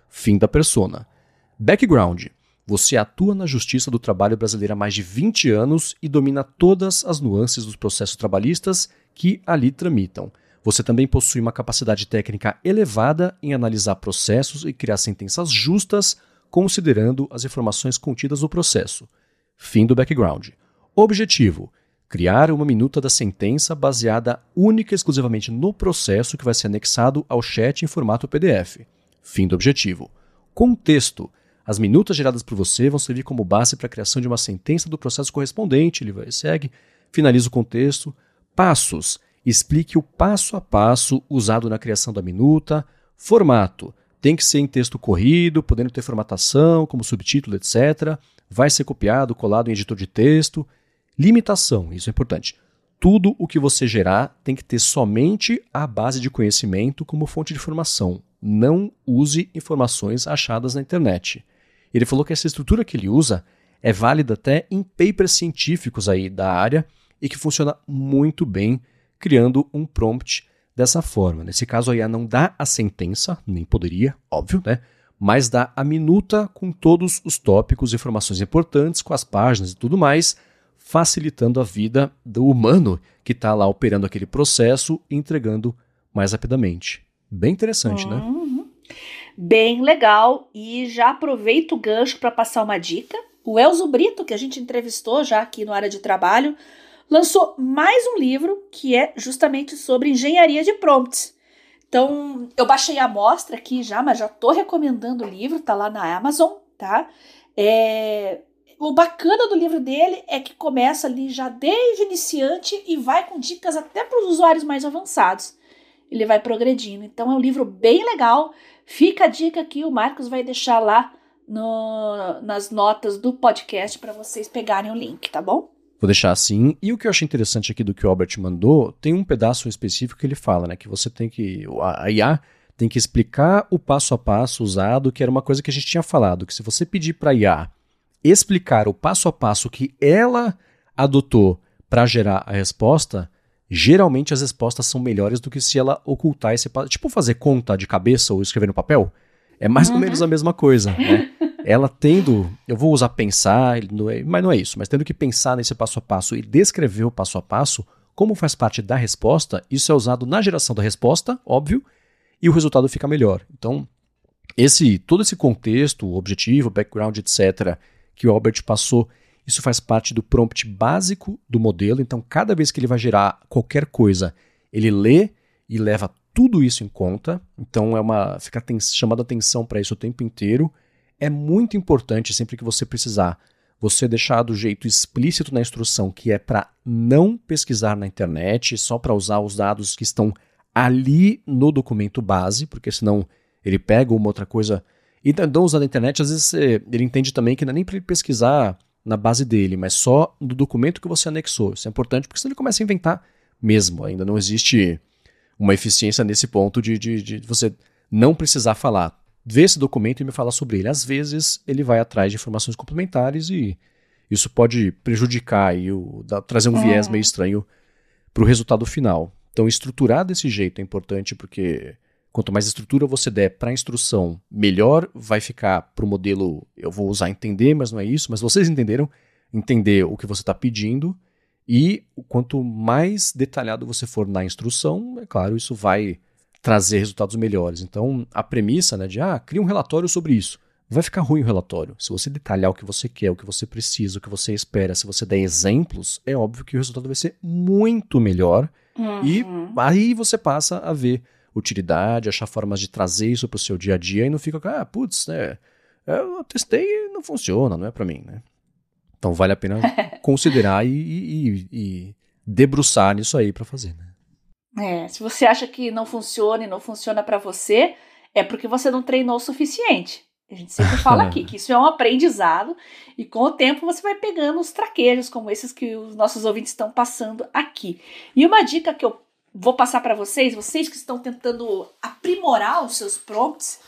Fim da persona. Background. Você atua na Justiça do Trabalho brasileira há mais de 20 anos e domina todas as nuances dos processos trabalhistas que ali tramitam. Você também possui uma capacidade técnica elevada em analisar processos e criar sentenças justas, considerando as informações contidas no processo. Fim do background. Objetivo: criar uma minuta da sentença baseada única e exclusivamente no processo que vai ser anexado ao chat em formato PDF. Fim do objetivo. Contexto: as minutas geradas por você vão servir como base para a criação de uma sentença do processo correspondente. Ele segue, finaliza o contexto. Passos: explique o passo a passo usado na criação da minuta. Formato: tem que ser em texto corrido, podendo ter formatação, como subtítulo, etc. Vai ser copiado, colado em editor de texto. Limitação: isso é importante. Tudo o que você gerar tem que ter somente a base de conhecimento como fonte de informação. Não use informações achadas na internet. Ele falou que essa estrutura que ele usa é válida até em papers científicos aí da área e que funciona muito bem criando um prompt dessa forma. Nesse caso, a IA não dá a sentença, nem poderia, óbvio, né? Mas dá a minuta com todos os tópicos, informações importantes, com as páginas e tudo mais, facilitando a vida do humano que está lá operando aquele processo e entregando mais rapidamente. Bem interessante, né? Bem legal. E já aproveito o gancho para passar uma dica. O Elzo Brito, que a gente entrevistou já aqui no Área de Trabalho, lançou mais um livro que é justamente sobre engenharia de prompts. Então, eu baixei a amostra aqui já, mas já estou recomendando o livro, tá lá na Amazon, tá? O bacana do livro dele é que começa ali já desde iniciante e vai com dicas até para os usuários mais avançados. Ele vai progredindo. Então, é um livro bem legal. Fica a dica aqui, o Marcos vai deixar lá nas notas do podcast para vocês pegarem o link, tá bom? Vou deixar assim. E o que eu achei interessante aqui do que o Albert mandou, tem um pedaço específico que ele fala, né? Que você tem que... A IA tem que explicar o passo a passo usado, que era uma coisa que a gente tinha falado, que se você pedir para a IA explicar o passo a passo que ela adotou para gerar a resposta, geralmente as respostas são melhores do que se ela ocultar esse passo. Tipo fazer conta de cabeça ou escrever no papel. É mais ou menos a mesma coisa, né? Ela tendo, eu vou usar pensar, mas não é isso, mas tendo que pensar nesse passo a passo e descrever o passo a passo, como faz parte da resposta, isso é usado na geração da resposta, óbvio, e o resultado fica melhor. Então, todo esse contexto, o objetivo, background, etc., que o Albert passou, isso faz parte do prompt básico do modelo. Então, cada vez que ele vai gerar qualquer coisa, ele lê e leva tudo isso em conta. Então, fica chamando a atenção para isso o tempo inteiro. É muito importante, sempre que você precisar, você deixar do jeito explícito na instrução, que é para não pesquisar na internet, só para usar os dados que estão ali no documento base, porque senão ele pega uma outra coisa e não usar na internet. Às vezes ele entende também que não é nem para ele pesquisar na base dele, mas só no documento que você anexou. Isso é importante, porque senão ele começa a inventar mesmo. Ainda não existe uma eficiência nesse ponto de você não precisar falar. Vê esse documento e me falar sobre ele. Às vezes ele vai atrás de informações complementares e isso pode prejudicar e trazer um viés meio estranho para o resultado final. Então, estruturar desse jeito é importante, porque quanto mais estrutura você der para a instrução, melhor vai ficar para o modelo. Eu vou usar entender, mas não é isso. Mas vocês entenderam? Entender o que você está pedindo. E quanto mais detalhado você for na instrução, é claro, isso vai trazer resultados melhores. Então, a premissa, né, de cria um relatório sobre isso. Vai ficar ruim o relatório. Se você detalhar o que você quer, o que você precisa, o que você espera, se você der exemplos, é óbvio que o resultado vai ser muito melhor. E aí você passa a ver utilidade, achar formas de trazer isso para o seu dia a dia e não fica, eu testei e não funciona, não é para mim, né? Então vale a pena considerar e debruçar nisso aí para fazer, né? Se você acha que não funciona e não funciona para você, é porque você não treinou o suficiente. A gente sempre fala aqui que isso é um aprendizado e com o tempo você vai pegando os traquejos como esses que os nossos ouvintes estão passando aqui. E uma dica que eu vou passar para vocês que estão tentando aprimorar os seus prompts,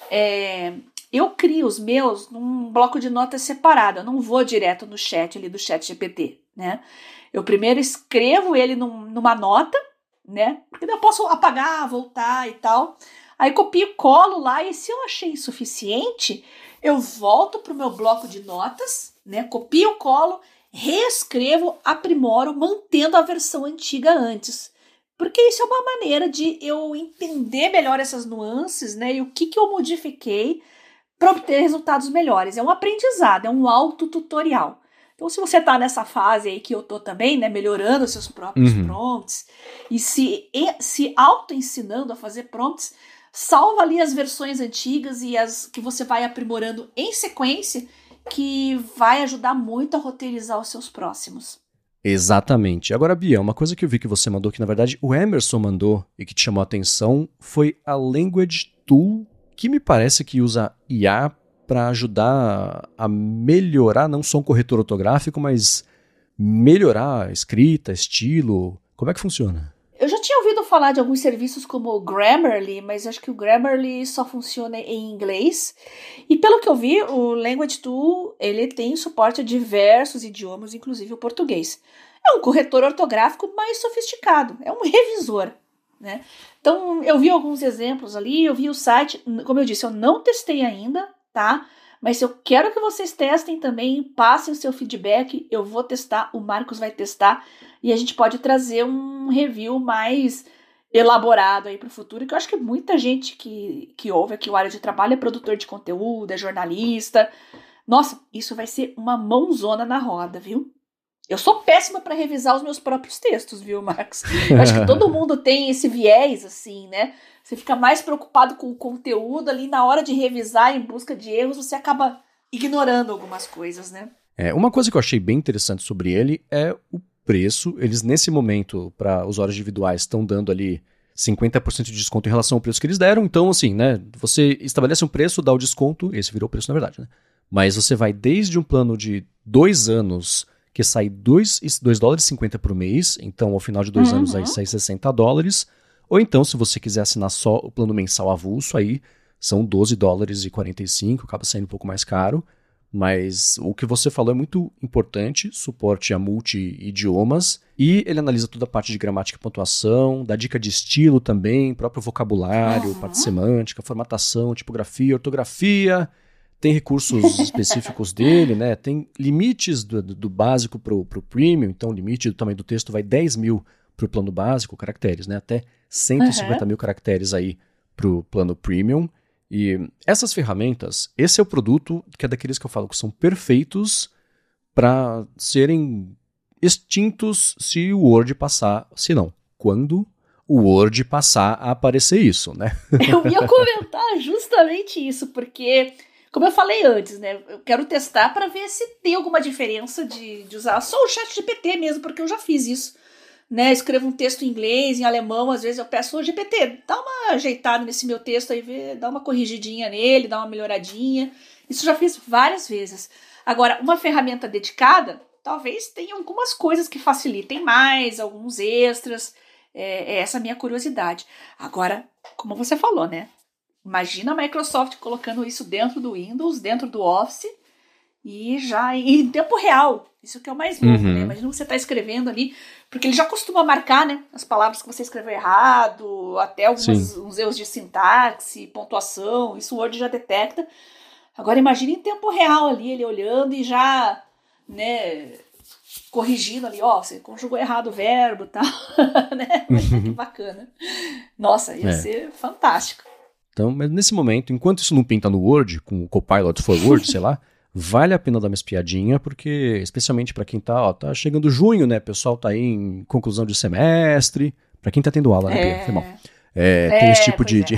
eu crio os meus num bloco de notas separado. Eu não vou direto no chat ali do ChatGPT, né? Eu primeiro escrevo ele numa nota, né? Porque daí eu posso apagar, voltar e tal. Aí copio e colo lá, e se eu achei insuficiente, eu volto para o meu bloco de notas, né? Copio, colo, reescrevo, aprimoro, mantendo a versão antiga antes. Porque isso é uma maneira de eu entender melhor essas nuances, né? E o que eu modifiquei para obter resultados melhores. É um aprendizado, é um autotutorial. Então, se você está nessa fase aí que eu tô também, né? Melhorando seus próprios prompts e se auto-ensinando a fazer prompts, salva ali as versões antigas e as que você vai aprimorando em sequência, que vai ajudar muito a roteirizar os seus próximos. Exatamente. Agora, Bia, uma coisa que eu vi que você mandou, que na verdade o Emerson mandou e que te chamou a atenção, foi a Language Tool, que me parece que usa IA para ajudar a melhorar não só um corretor ortográfico, mas melhorar a escrita, estilo. Como é que funciona? Eu já tinha ouvido falar de alguns serviços como o Grammarly, mas acho que o Grammarly só funciona em inglês. E pelo que eu vi, o Language Tool, ele tem suporte a diversos idiomas, inclusive o português. É um corretor ortográfico mais sofisticado, é um revisor, né? Então, eu vi alguns exemplos ali, eu vi o site, como eu disse, eu não testei ainda, tá? Mas eu quero que vocês testem também, passem o seu feedback, eu vou testar, o Marcos vai testar, e a gente pode trazer um review mais elaborado aí para o futuro, que eu acho que muita gente que ouve aqui o Área de Trabalho é produtor de conteúdo, é jornalista. Nossa, isso vai ser uma mãozona na roda, viu? Eu sou péssima para revisar os meus próprios textos, viu, Marcos? Eu acho que todo mundo tem esse viés, assim, né? Você fica mais preocupado com o conteúdo ali, na hora de revisar em busca de erros, você acaba ignorando algumas coisas, né? Uma coisa que eu achei bem interessante sobre ele é o preço. Eles, nesse momento, para usuários individuais, estão dando ali 50% de desconto em relação ao preço que eles deram. Então, assim, né? Você estabelece um preço, dá o desconto, esse virou o preço, na verdade, né? Mas você vai desde um plano de 2 anos, que sai $2,50 por mês, então ao final de 2 anos aí sai $60, ou então se você quiser assinar só o plano mensal avulso, aí são $12,45, acaba saindo um pouco mais caro, mas o que você falou é muito importante, suporte a multi-idiomas, e ele analisa toda a parte de gramática e pontuação, dá dica de estilo também, próprio vocabulário, parte semântica, formatação, tipografia, ortografia. Tem recursos específicos dele, né? Tem limites do básico pro premium, então o limite do tamanho do texto vai 10 mil pro plano básico, caracteres, né? Até 150 mil caracteres aí pro plano premium. E essas ferramentas, esse é o produto que é daqueles que eu falo que são perfeitos para serem extintos se o Word passar, se não, quando o Word passar a aparecer isso, né? Eu ia comentar justamente isso, porque... Como eu falei antes, né? Eu quero testar para ver se tem alguma diferença de usar só o ChatGPT mesmo, porque eu já fiz isso, né? Escrevo um texto em inglês, em alemão, às vezes eu peço ao GPT, dá uma ajeitada nesse meu texto aí, dá uma corrigidinha nele, dá uma melhoradinha. Isso já fiz várias vezes. Agora, uma ferramenta dedicada, talvez tenha algumas coisas que facilitem mais, alguns extras. É essa a minha curiosidade. Agora, como você falou, né? Imagina a Microsoft colocando isso dentro do Windows, dentro do Office, e já em tempo real. Isso que é o mais louco, né? Imagina você tá escrevendo ali, porque ele já costuma marcar, né? As palavras que você escreveu errado, até uns erros de sintaxe, pontuação, isso o Word já detecta. Agora imagine em tempo real ali, ele olhando e já, né, corrigindo ali, você conjugou errado o verbo e tal, né? Que bacana. Nossa, ia ser fantástico. Então, mas nesse momento, enquanto isso não pinta no Word, com o Copilot for Word, sei lá, vale a pena dar uma espiadinha, porque, especialmente para quem tá chegando junho, né, o pessoal tá aí em conclusão de semestre, para quem tá tendo aula, né, Foi mal. Tem esse tipo de...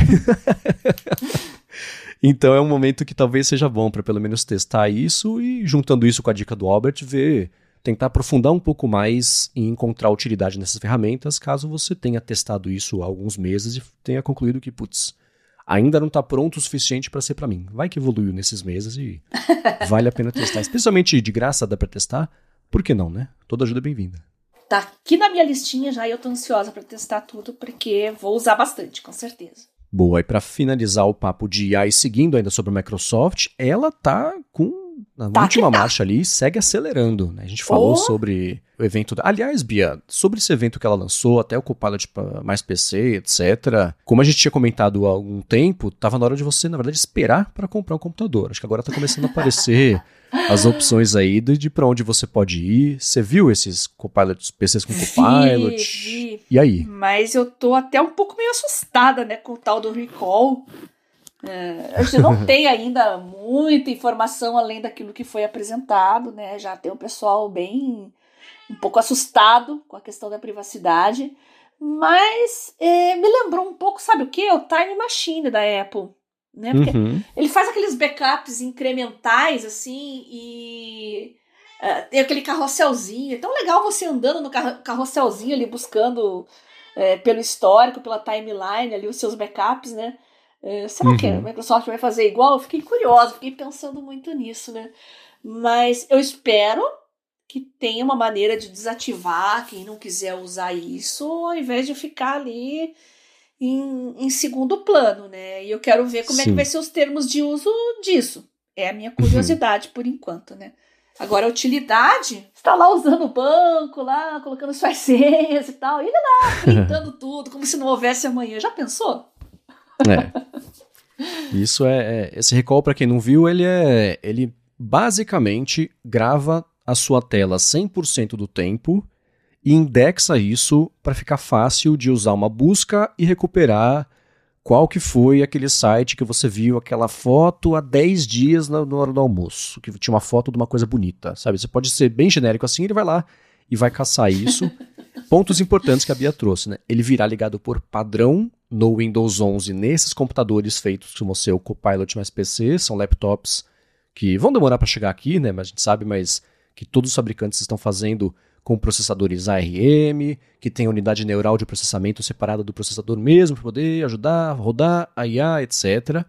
Então é um momento que talvez seja bom para pelo menos testar isso e, juntando isso com a dica do Albert, tentar aprofundar um pouco mais e encontrar utilidade nessas ferramentas, caso você tenha testado isso há alguns meses e tenha concluído que, ainda não está pronto o suficiente para ser para mim. Vai que evoluiu nesses meses e vale a pena testar. Especialmente de graça dá para testar. Por que não, né? Toda ajuda é bem-vinda. Tá aqui na minha listinha já e eu tô ansiosa para testar tudo, porque vou usar bastante, com certeza. Boa, e para finalizar o papo de IA e seguindo ainda sobre a Microsoft, ela tá com na última marcha ali, segue acelerando, né? A gente falou sobre o evento... Aliás, Bia, sobre esse evento que ela lançou, até o Copilot mais PC, etc. Como a gente tinha comentado há algum tempo, tava na hora de você, na verdade, esperar para comprar um computador. Acho que agora tá começando a aparecer as opções aí de para onde você pode ir. Você viu esses Copilots, PCs com Copilot? Vi. E aí? Mas eu tô até um pouco meio assustada, né, com o tal do recall. A gente não tem ainda muita informação além daquilo que foi apresentado, né? Já tem um pessoal um pouco assustado com a questão da privacidade, mas me lembrou um pouco, sabe o quê? O Time Machine da Apple, né? Porque ele faz aqueles backups incrementais, assim, e tem aquele carrosselzinho. É tão legal você andando no carrosselzinho ali, buscando pelo histórico, pela timeline ali, os seus backups, né? Será que a Microsoft vai fazer igual? Eu fiquei curiosa, fiquei pensando muito nisso, né? Mas eu espero que tenha uma maneira de desativar quem não quiser usar isso, ao invés de ficar ali em segundo plano, né? E eu quero ver como é que vai ser os termos de uso disso. É a minha curiosidade por enquanto, né? Agora, a utilidade, você está lá usando o banco, lá colocando suas senhas e tal, e ele lá printando tudo, como se não houvesse amanhã. Já pensou? Isso esse recall, para quem não viu, ele basicamente grava a sua tela 100% do tempo e indexa isso para ficar fácil de usar uma busca e recuperar qual que foi aquele site que você viu aquela foto há 10 dias na hora do almoço, que tinha uma foto de uma coisa bonita, sabe? Você pode ser bem genérico assim, ele vai lá e vai caçar isso. Pontos importantes que a Bia trouxe, né? Ele virá ligado por padrão no Windows 11 nesses computadores feitos como o seu Copilot mais PC, são laptops que vão demorar para chegar aqui, né? Mas a gente sabe, que todos os fabricantes estão fazendo com processadores ARM, que tem unidade neural de processamento separada do processador mesmo para poder ajudar a rodar a IA, etc.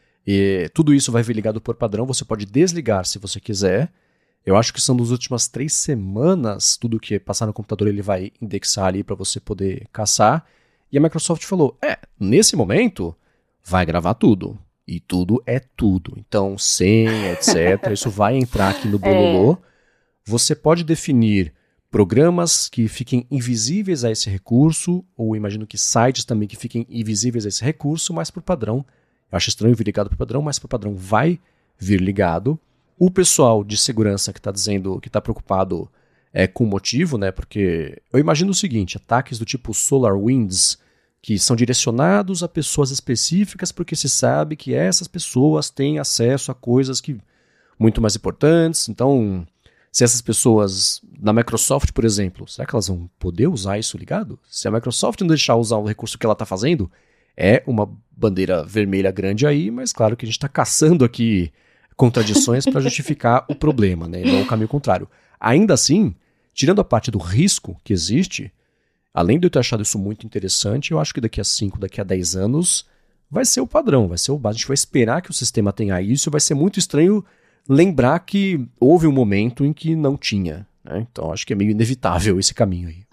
E tudo isso vai vir ligado por padrão, você pode desligar se você quiser. Eu acho que são das últimas 3 semanas, tudo que passar no computador ele vai indexar ali para você poder caçar. E a Microsoft falou, nesse momento, vai gravar tudo. E tudo é tudo. Então, senha, etc. Isso vai entrar aqui no Bololô. Você pode definir programas que fiquem invisíveis a esse recurso, ou imagino que sites também que fiquem invisíveis a esse recurso, mas por padrão. Eu acho estranho vir ligado por padrão, mas por padrão vai vir ligado. O pessoal de segurança que está dizendo que está preocupado com motivo, né? Porque eu imagino o seguinte, ataques do tipo SolarWinds, que são direcionados a pessoas específicas porque se sabe que essas pessoas têm acesso a coisas que muito mais importantes. Então, se essas pessoas, na Microsoft, por exemplo, será que elas vão poder usar isso ligado? Se a Microsoft não deixar usar o recurso que ela está fazendo, é uma bandeira vermelha grande aí, mas claro que a gente está caçando aqui contradições para justificar o problema, né? E não o caminho contrário. Ainda assim, tirando a parte do risco que existe, além de eu ter achado isso muito interessante, eu acho que daqui a 5, daqui a 10 anos, vai ser o padrão, vai ser o básico. A gente vai esperar que o sistema tenha isso, vai ser muito estranho lembrar que houve um momento em que não tinha, né? Então acho que é meio inevitável esse caminho aí.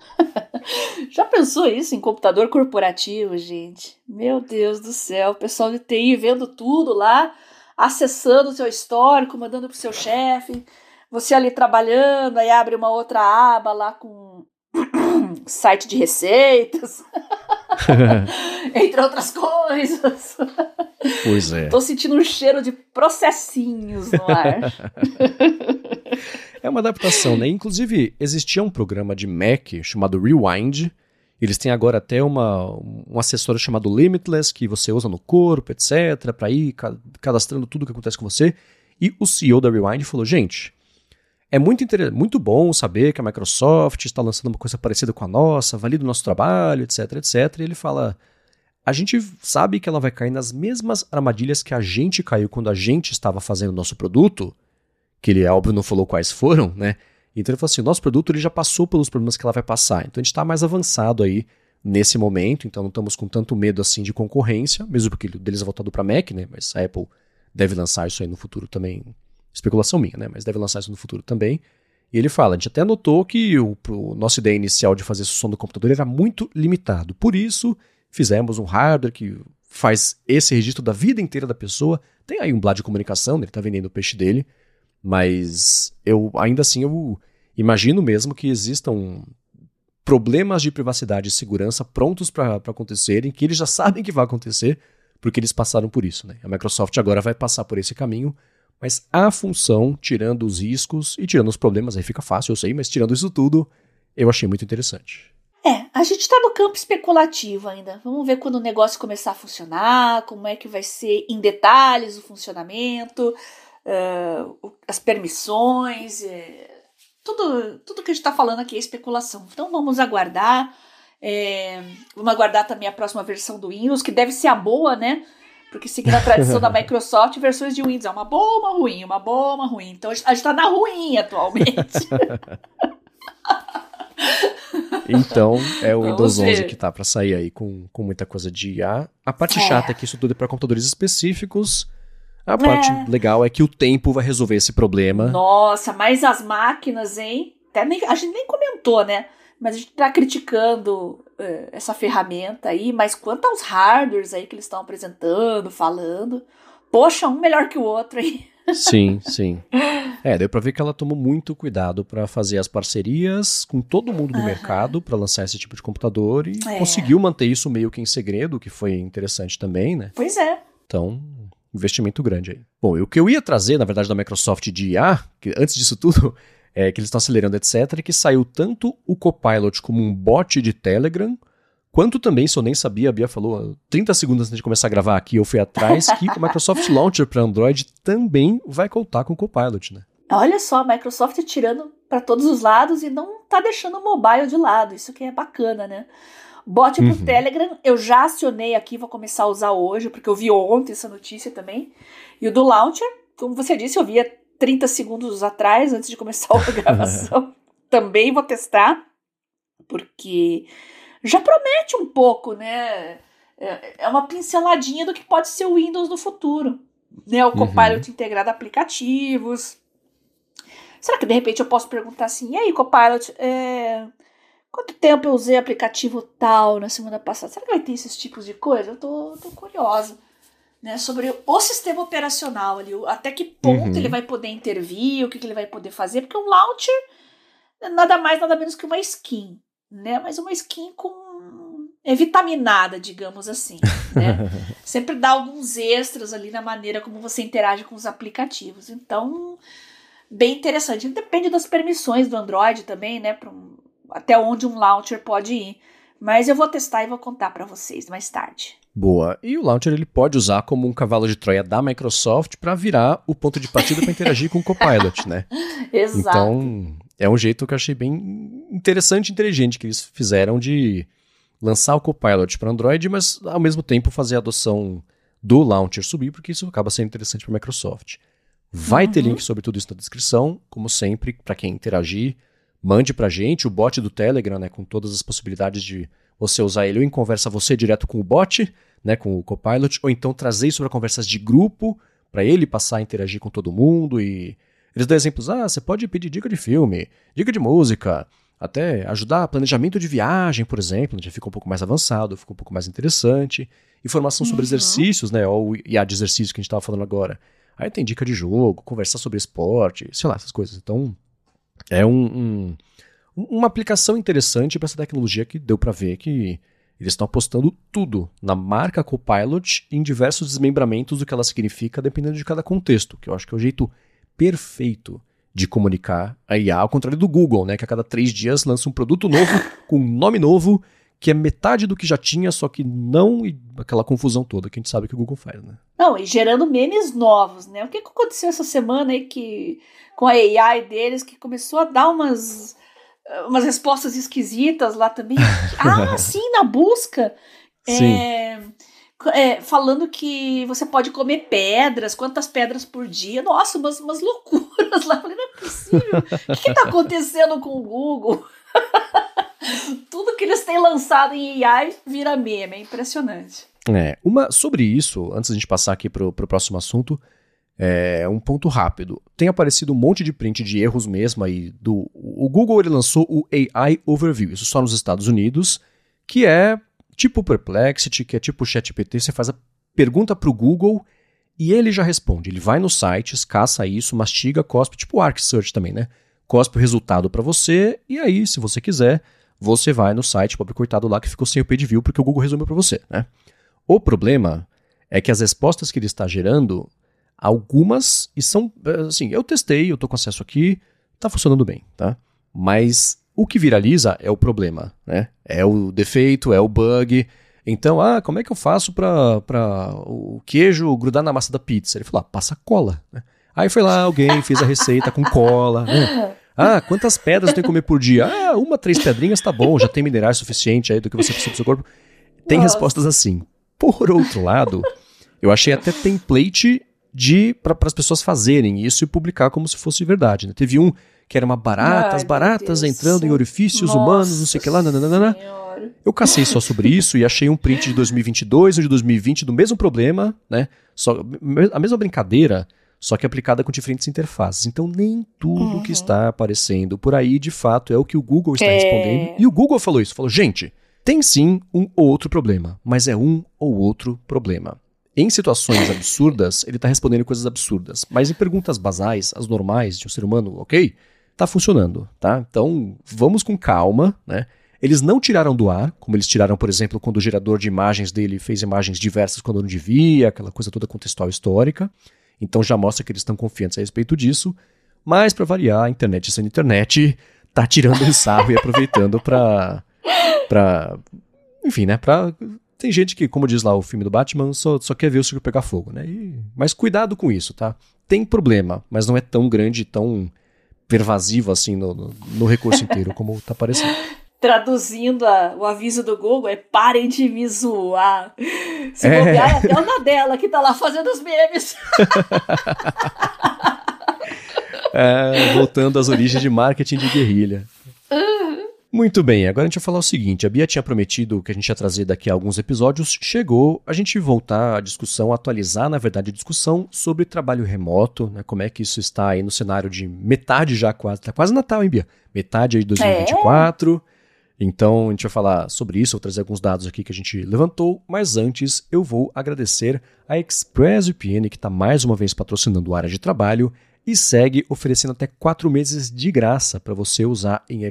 Já pensou isso em computador corporativo, gente? Meu Deus do céu, o pessoal de TI vendo tudo lá, acessando o seu histórico, mandando pro seu chefe, você ali trabalhando, aí abre uma outra aba lá com site de receitas, entre outras coisas. Pois é. Tô sentindo um cheiro de processinhos no ar. É uma adaptação, né? Inclusive, existia um programa de Mac chamado Rewind. Eles têm agora até um acessório chamado Limitless, que você usa no corpo, etc., para ir cadastrando tudo o que acontece com você. E o CEO da Rewind falou, gente, é muito bom saber que a Microsoft está lançando uma coisa parecida com a nossa, valida o nosso trabalho, etc, etc. E ele fala, a gente sabe que ela vai cair nas mesmas armadilhas que a gente caiu quando a gente estava fazendo o nosso produto, que ele, óbvio, não falou quais foram, né? Então ele falou assim, o nosso produto ele já passou pelos problemas que ela vai passar, então a gente está mais avançado aí nesse momento, então não estamos com tanto medo assim de concorrência, mesmo porque o deles é voltado para Mac, né? Mas a Apple deve lançar isso aí no futuro também, especulação minha, né? Mas deve lançar isso no futuro também. E ele fala, a gente até notou que nossa ideia inicial de fazer esse som do computador era muito limitado, por isso fizemos um hardware que faz esse registro da vida inteira da pessoa, tem aí um blá de comunicação, né? Ele está vendendo o peixe dele, Mas ainda assim eu imagino mesmo que existam problemas de privacidade e segurança prontos para acontecerem, que eles já sabem que vai acontecer, porque eles passaram por isso, né? A Microsoft agora vai passar por esse caminho, mas a função, tirando os riscos e tirando os problemas, aí fica fácil, eu sei, mas tirando isso tudo, eu achei muito interessante. A gente está no campo especulativo ainda. Vamos ver quando o negócio começar a funcionar, como é que vai ser em detalhes o funcionamento, as permissões, tudo que a gente está falando aqui é especulação. Então vamos aguardar. Vamos aguardar também a próxima versão do Windows, que deve ser a boa, né? Porque seguindo a tradição da Microsoft, versões de Windows é uma boa ou uma ruim, uma boa ou uma ruim. Então a gente está na ruim atualmente. Então, é o Windows 11 que tá para sair aí com muita coisa de IA. A parte chata é que isso tudo é para computadores específicos. A parte legal é que o tempo vai resolver esse problema. Nossa, mas as máquinas, hein? A gente nem comentou, né? Mas a gente tá criticando essa ferramenta aí, mas quanto aos hardwares aí que eles estão apresentando, falando, poxa, um melhor que o outro, hein? Sim. Deu pra ver que ela tomou muito cuidado pra fazer as parcerias com todo mundo do mercado pra lançar esse tipo de computador e conseguiu manter isso meio que em segredo, o que foi interessante também, né? Pois é. Então, investimento grande aí. Bom, e o que eu ia trazer, na verdade, da Microsoft de IA, que antes disso tudo, que eles estão acelerando, etc., que saiu tanto o Copilot como um bot de Telegram, quanto também, se eu nem sabia, a Bia falou 30 segundos antes de começar a gravar aqui, eu fui atrás, que o Microsoft Launcher para Android também vai contar com o Copilot, né? Olha só, a Microsoft tirando para todos os lados e não tá deixando o mobile de lado, isso que é bacana, né? Bot pro Telegram, eu já acionei aqui, vou começar a usar hoje, porque eu vi ontem essa notícia também. E o do Launcher, como você disse, eu via 30 segundos atrás, antes de começar a gravação. Também vou testar, porque já promete um pouco, né? É uma pinceladinha do que pode ser o Windows no futuro. Né? O Copilot integrado a aplicativos. Será que de repente eu posso perguntar assim, e aí, Copilot, quanto tempo eu usei aplicativo tal na semana passada? Será que vai ter esses tipos de coisa? Eu tô curiosa, né, sobre o sistema operacional ali, até que ponto ele vai poder intervir, o que ele vai poder fazer, porque um launcher é nada mais, nada menos que uma skin, né, mas uma skin vitaminada, digamos assim, né, sempre dá alguns extras ali na maneira como você interage com os aplicativos, então, bem interessante, depende das permissões do Android também, né, até onde um launcher pode ir, mas eu vou testar e vou contar para vocês mais tarde. Boa. E o Launcher ele pode usar como um cavalo de Troia da Microsoft para virar o ponto de partida para interagir com o Copilot, né? Exato. Então, é um jeito que eu achei bem interessante e inteligente que eles fizeram de lançar o Copilot para Android, mas ao mesmo tempo fazer a adoção do Launcher subir, porque isso acaba sendo interessante para a Microsoft. Vai ter link sobre tudo isso na descrição, como sempre, para quem interagir, mande pra gente o bot do Telegram, né, com todas as possibilidades de você usar ele ou em conversa você direto com o bot, né, com o Copilot, ou então trazer isso para conversas de grupo, para ele passar a interagir com todo mundo e eles dão exemplos, você pode pedir dica de filme, dica de música, até ajudar planejamento de viagem, por exemplo, já fica um pouco mais avançado, fica um pouco mais interessante, informação sobre exercícios, né, ou IA de exercício que a gente estava falando agora, aí tem dica de jogo, conversar sobre esporte, sei lá, essas coisas, então é uma aplicação interessante para essa tecnologia que deu para ver que eles estão apostando tudo na marca Copilot em diversos desmembramentos do que ela significa dependendo de cada contexto, que eu acho que é o jeito perfeito de comunicar a IA, ao contrário do Google, né, que a cada 3 dias lança um produto novo com um nome novo que é metade do que já tinha, só que não aquela confusão toda que a gente sabe que o Google faz, né? Não, e gerando memes novos, né? O que aconteceu essa semana aí com a AI deles, que começou a dar umas respostas esquisitas lá também. Sim, na busca. Sim. Falando que você pode comer pedras, quantas pedras por dia. Nossa, umas loucuras lá. Eu falei, não é possível. O que tá acontecendo com o Google? Tudo que eles têm lançado em AI vira meme, é impressionante. Sobre isso, antes de a gente passar aqui pro próximo assunto, um ponto rápido. Tem aparecido um monte de print de erros mesmo aí. O Google ele lançou o AI Overview, isso só nos Estados Unidos, que é tipo Perplexity, que é tipo ChatGPT. Você faz a pergunta pro Google e ele já responde. Ele vai nos sites, caça isso, mastiga, cospe, tipo o Arc Search também, né? Cospe o resultado para você, e aí, se você quiser, você vai no site, pobre coitado lá que ficou sem o page view, porque o Google resumiu para você, né? O problema é que as respostas que ele está gerando, algumas, e são, assim, eu testei, eu tô com acesso aqui, tá funcionando bem, tá? Mas o que viraliza é o problema, né? É o defeito, é o bug. Então, como é que eu faço para o queijo grudar na massa da pizza? Ele falou, passa cola, né? Aí foi lá, alguém fez a receita com cola, né? Quantas pedras eu tenho que comer por dia? 3 pedrinhas tá bom, já tem minerais suficiente aí do que você precisa pro seu corpo. Tem respostas assim. Por outro lado, eu achei até template para as pessoas fazerem isso e publicar como se fosse verdade, né? Teve um que era uma barata, as baratas entrando em orifícios humanos, não sei o que lá, nananana. Eu cacei só sobre isso e achei um print de 2022 ou de 2020 do mesmo problema, né? A mesma brincadeira, só que aplicada com diferentes interfaces. Então, nem tudo que está aparecendo por aí, de fato, é o que o Google está respondendo. E o Google falou isso, falou, gente, tem sim um ou outro problema, mas é um ou outro problema. Em situações absurdas, ele está respondendo coisas absurdas. Mas em perguntas basais, as normais de um ser humano, ok? Tá funcionando, tá? Então, vamos com calma, né? Eles não tiraram do ar, como eles tiraram, por exemplo, quando o gerador de imagens dele fez imagens diversas quando não devia, aquela coisa toda contextual histórica. Então já mostra que eles estão confiantes a respeito disso. Mas, para variar, a internet sendo internet, tá tirando um sarro e aproveitando pra... Enfim, né? Tem gente que, como diz lá o filme do Batman, só quer ver o circo pegar fogo, né? Mas cuidado com isso, tá? Tem problema, mas não é tão grande, tão pervasivo assim no recurso inteiro como tá parecendo. Traduzindo o aviso do Google, parem de me zoar. Se bobear, é até o Nadella que tá lá fazendo os memes. Voltando às origens de marketing de guerrilha. Muito bem, agora a gente vai falar o seguinte, a Bia tinha prometido que a gente ia trazer daqui a alguns episódios, chegou a gente voltar a discussão, atualizar, na verdade, a discussão sobre trabalho remoto, né, como é que isso está aí no cenário de metade já quase, tá quase Natal, hein, Bia? Metade aí de 2024, então a gente vai falar sobre isso, vou trazer alguns dados aqui que a gente levantou, mas antes eu vou agradecer a ExpressVPN, que está mais uma vez patrocinando a área de trabalho, e segue oferecendo até 4 meses de graça para você usar em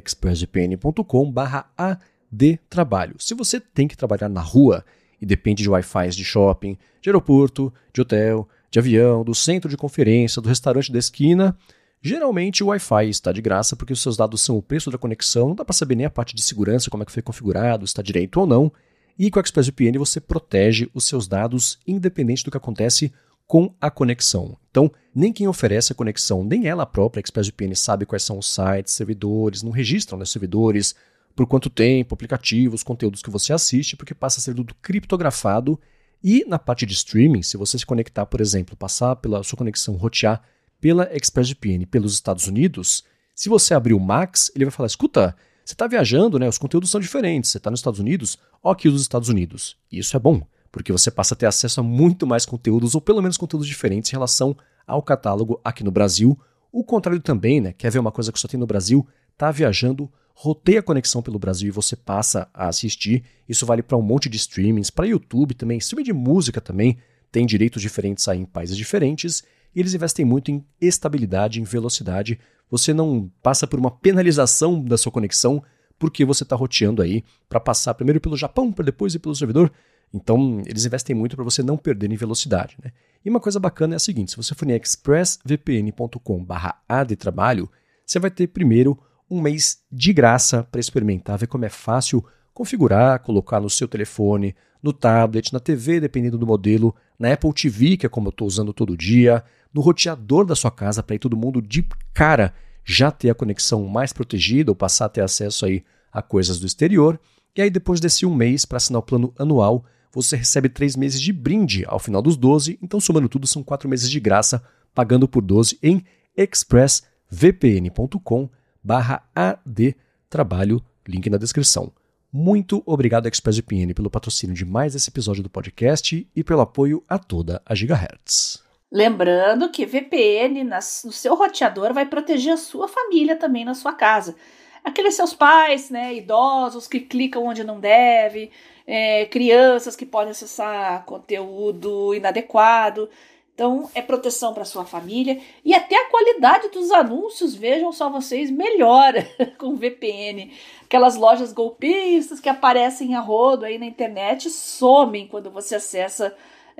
expressvpn.com/adtrabalho. Se você tem que trabalhar na rua e depende de Wi-Fi de shopping, de aeroporto, de hotel, de avião, do centro de conferência, do restaurante da esquina, geralmente o Wi-Fi está de graça porque os seus dados são o preço da conexão, não dá para saber nem a parte de segurança, como é que foi configurado, está direito ou não, e com a ExpressVPN você protege os seus dados independente do que acontece com a conexão. Então, nem quem oferece a conexão, nem ela própria, a ExpressVPN, sabe quais são os sites, servidores, não registram os servidores, por quanto tempo, aplicativos, conteúdos que você assiste, porque passa a ser tudo criptografado. E na parte de streaming, se você se conectar, por exemplo, passar pela sua conexão, rotear pela ExpressVPN pelos Estados Unidos, se você abrir o Max, ele vai falar, escuta, você está viajando, né? Os conteúdos são diferentes, você está nos Estados Unidos, ó aqui os Estados Unidos. E isso é bom, porque você passa a ter acesso a muito mais conteúdos, ou pelo menos conteúdos diferentes em relação ao catálogo aqui no Brasil. O contrário também, né? Quer ver uma coisa que só tem no Brasil? Tá viajando, roteia a conexão pelo Brasil e você passa a assistir. Isso vale para um monte de streamings, para YouTube também, streaming de música também, tem direitos diferentes aí em países diferentes. E eles investem muito em estabilidade, em velocidade. Você não passa por uma penalização da sua conexão, porque você está roteando aí para passar primeiro pelo Japão, para depois ir pelo servidor. Então, eles investem muito para você não perder em velocidade, né? E uma coisa bacana é a seguinte, se você for em expressvpn.com/adtrabalho, você vai ter primeiro um mês de graça para experimentar, ver como é fácil configurar, colocar no seu telefone, no tablet, na TV, dependendo do modelo, na Apple TV, que é como eu estou usando todo dia, no roteador da sua casa, para aí todo mundo de cara já ter a conexão mais protegida ou passar a ter acesso aí a coisas do exterior. E aí depois desse um mês, para assinar o plano anual, você recebe 3 meses de brinde ao final dos 12, então somando tudo são 4 meses de graça, pagando por 12 em expressvpn.com/adtrabalho, link na descrição. Muito obrigado ExpressVPN pelo patrocínio de mais esse episódio do podcast e pelo apoio a toda a Gigahertz. Lembrando que VPN no seu roteador vai proteger a sua família também na sua casa. Aqueles seus pais, né, idosos que clicam onde não deve, crianças que podem acessar conteúdo inadequado. Então, é proteção para sua família e até a qualidade dos anúncios, vejam só vocês, melhora com VPN. Aquelas lojas golpistas que aparecem a rodo aí na internet somem quando você acessa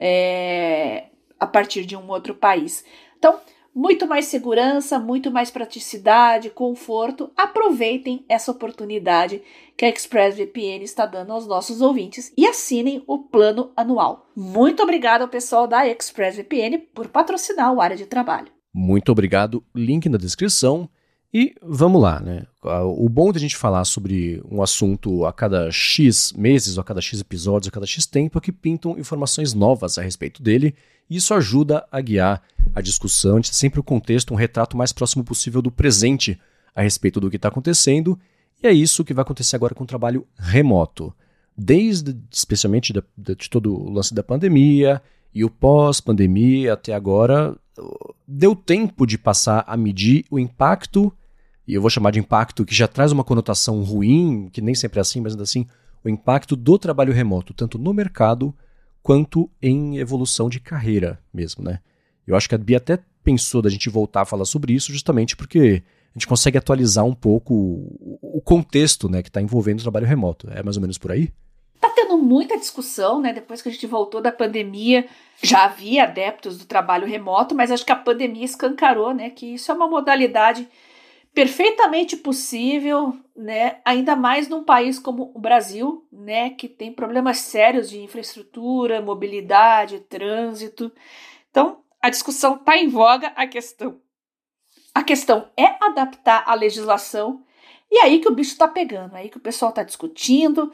a partir de um outro país. Então, muito mais segurança, muito mais praticidade, conforto. Aproveitem essa oportunidade que a ExpressVPN está dando aos nossos ouvintes e assinem o plano anual. Muito obrigado ao pessoal da ExpressVPN por patrocinar o Área de Trabalho. Muito obrigado, link na descrição. E vamos lá, né? O bom de a gente falar sobre um assunto a cada X meses, ou a cada X episódios, a cada X tempo, é que pintam informações novas a respeito dele, e isso ajuda a guiar a discussão, a gente sempre o contexto, um retrato mais próximo possível do presente a respeito do que está acontecendo, e é isso que vai acontecer agora com o trabalho remoto. Especialmente de todo o lance da pandemia, e o pós-pandemia até agora, deu tempo de passar a medir o impacto, e eu vou chamar de impacto que já traz uma conotação ruim, que nem sempre é assim, mas ainda assim, o impacto do trabalho remoto, tanto no mercado quanto em evolução de carreira mesmo, né? Eu acho que a Bia até pensou da gente voltar a falar sobre isso justamente porque a gente consegue atualizar um pouco o contexto, né, que está envolvendo o trabalho remoto. É mais ou menos por aí? Tá tendo muita discussão, né? Depois que a gente voltou da pandemia, já havia adeptos do trabalho remoto, mas acho que a pandemia escancarou, né, que isso é uma modalidade perfeitamente possível, né? Ainda mais num país como o Brasil, né, que tem problemas sérios de infraestrutura, mobilidade, trânsito. Então, a discussão está em voga, a questão é adaptar a legislação, e aí que o bicho está pegando, aí que o pessoal está discutindo.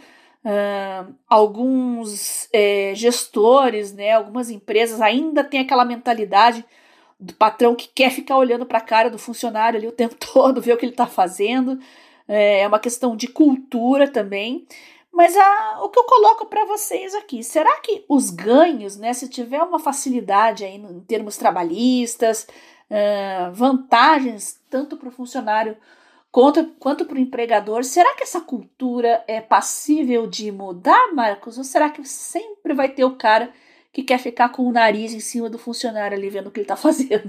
Alguns gestores, né, algumas empresas ainda têm aquela mentalidade do patrão que quer ficar olhando para a cara do funcionário ali o tempo todo, ver o que ele está fazendo. É uma questão de cultura também. Mas o que eu coloco para vocês aqui, será que os ganhos, né, se tiver uma facilidade aí em termos trabalhistas, vantagens tanto para o funcionário quanto para o empregador, será que essa cultura é passível de mudar, Marcos? Ou será que sempre vai ter o cara que quer ficar com o nariz em cima do funcionário ali vendo o que ele está fazendo?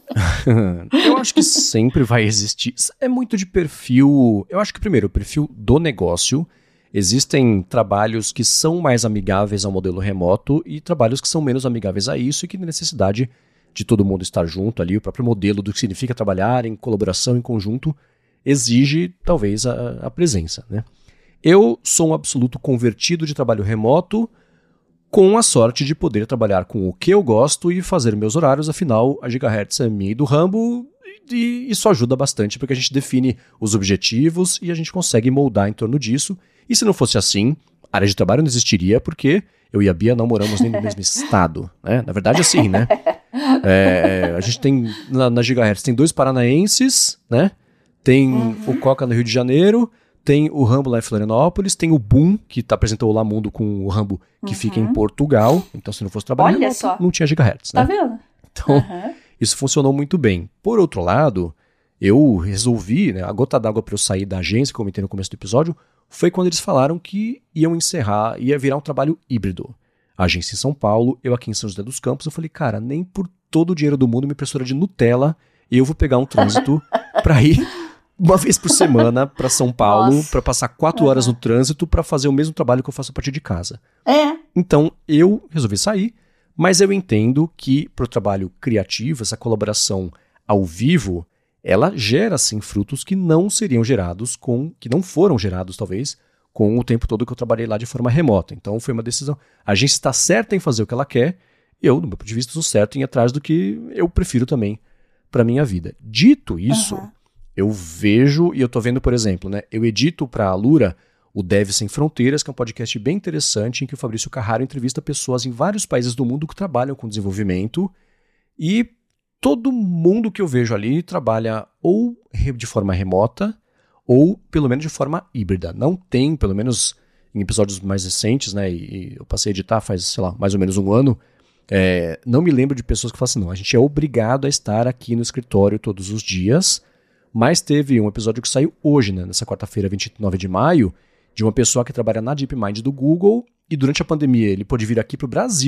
Eu acho que sempre vai existir. É muito de perfil. Eu acho que, primeiro, o perfil do negócio. Existem trabalhos que são mais amigáveis ao modelo remoto e trabalhos que são menos amigáveis a isso e que tem necessidade de todo mundo estar junto ali. O próprio modelo do que significa trabalhar em colaboração, em conjunto, exige, talvez, a presença, né? Eu sou um absoluto convertido de trabalho remoto, com a sorte de poder trabalhar com o que eu gosto e fazer meus horários, afinal, a Gigahertz é minha e do Rambo, e isso ajuda bastante, porque a gente define os objetivos e a gente consegue moldar em torno disso. E se não fosse assim, a área de trabalho não existiria, porque eu e a Bia não moramos nem no mesmo estado, né? Na verdade, assim, né? A gente tem, na Gigahertz, tem 2 paranaenses, né? Tem o Coca no Rio de Janeiro, tem o Rambo lá em Florianópolis, tem o Boom, que apresentou o Lamundo com o Rambo, que fica em Portugal. Então, se não fosse trabalho remoto, não tinha Gigahertz, né? Tá vendo? Então, isso funcionou muito bem. Por outro lado, eu resolvi, né, a gota d'água para eu sair da agência, que eu comentei no começo do episódio, foi quando eles falaram que iam encerrar, ia virar um trabalho híbrido. A agência em São Paulo, eu aqui em São José dos Campos, eu falei, cara, nem por todo o dinheiro do mundo, minha impressora de Nutella, eu vou pegar um trânsito para ir uma vez por semana para São Paulo, para passar 4 horas no trânsito para fazer o mesmo trabalho que eu faço a partir de casa. Então, eu resolvi sair, mas eu entendo que para o trabalho criativo, essa colaboração ao vivo, ela gera, sim, frutos que não seriam gerados que não foram gerados, talvez, com o tempo todo que eu trabalhei lá de forma remota. Então, foi uma decisão. A gente está certa em fazer o que ela quer, eu, do meu ponto de vista, estou certo em ir atrás do que eu prefiro também para minha vida. Dito isso, eu vejo, e eu tô vendo, por exemplo, né, eu edito para a Alura o Dev Sem Fronteiras, que é um podcast bem interessante, em que o Fabrício Carraro entrevista pessoas em vários países do mundo que trabalham com desenvolvimento, e todo mundo que eu vejo ali trabalha ou de forma remota, ou pelo menos de forma híbrida. Não tem, pelo menos em episódios mais recentes, né, e eu passei a editar faz, sei lá, mais ou menos um ano, não me lembro de pessoas que falam assim, não, a gente é obrigado a estar aqui no escritório todos os dias, mas teve um episódio que saiu hoje, né, nessa quarta-feira, 29 de maio, de uma pessoa que trabalha na DeepMind do Google, e durante a pandemia ele pôde vir aqui para o Brasil,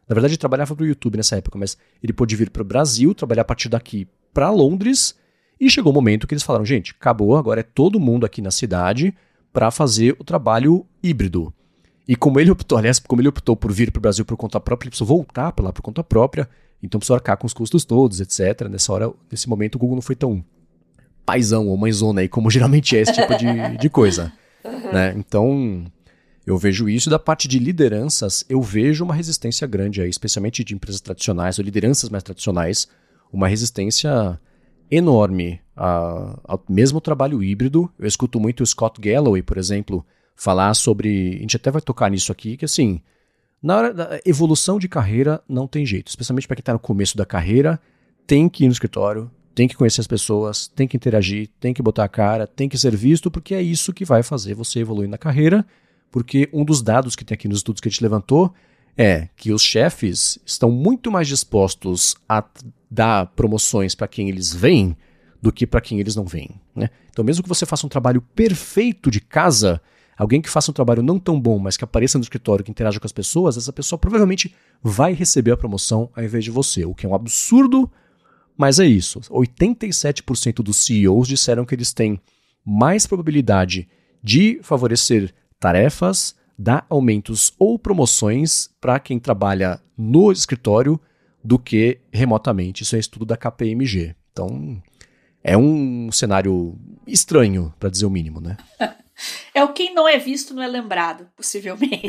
Na verdade, ele trabalhava para o YouTube nessa época, mas ele pôde vir para o Brasil, trabalhar a partir daqui para Londres, e chegou o momento que eles falaram, gente, acabou, agora é todo mundo aqui na cidade para fazer o trabalho híbrido. E como ele optou por vir para o Brasil por conta própria, ele precisou voltar para lá por conta própria, então precisou arcar com os custos todos, etc. Nesse momento, o Google não foi tão paizão ou mãezona aí, como geralmente é esse tipo de coisa. Né? Então, eu vejo isso. Da parte de lideranças, eu vejo uma resistência grande aí, especialmente de empresas tradicionais ou lideranças mais tradicionais, uma resistência enorme ao mesmo trabalho híbrido. Eu escuto muito o Scott Galloway, por exemplo, falar sobre, a gente até vai tocar nisso aqui, que assim, na hora da evolução de carreira não tem jeito, especialmente para quem está no começo da carreira, tem que ir no escritório, tem que conhecer as pessoas, tem que interagir, tem que botar a cara, tem que ser visto, porque é isso que vai fazer você evoluir na carreira, porque um dos dados que tem aqui nos estudos que a gente levantou é que os chefes estão muito mais dispostos a dar promoções para quem eles veem do que para quem eles não veem. Né? Então, mesmo que você faça um trabalho perfeito de casa, alguém que faça um trabalho não tão bom, mas que apareça no escritório, que interaja com as pessoas, essa pessoa provavelmente vai receber a promoção ao invés de você, o que é um absurdo, mas é isso. 87% dos CEOs disseram que eles têm mais probabilidade de favorecer tarefas, dar aumentos ou promoções para quem trabalha no escritório do que remotamente. Isso é estudo da KPMG. Então, é um cenário estranho, para dizer o mínimo, né? É o quem não é visto não é lembrado, possivelmente.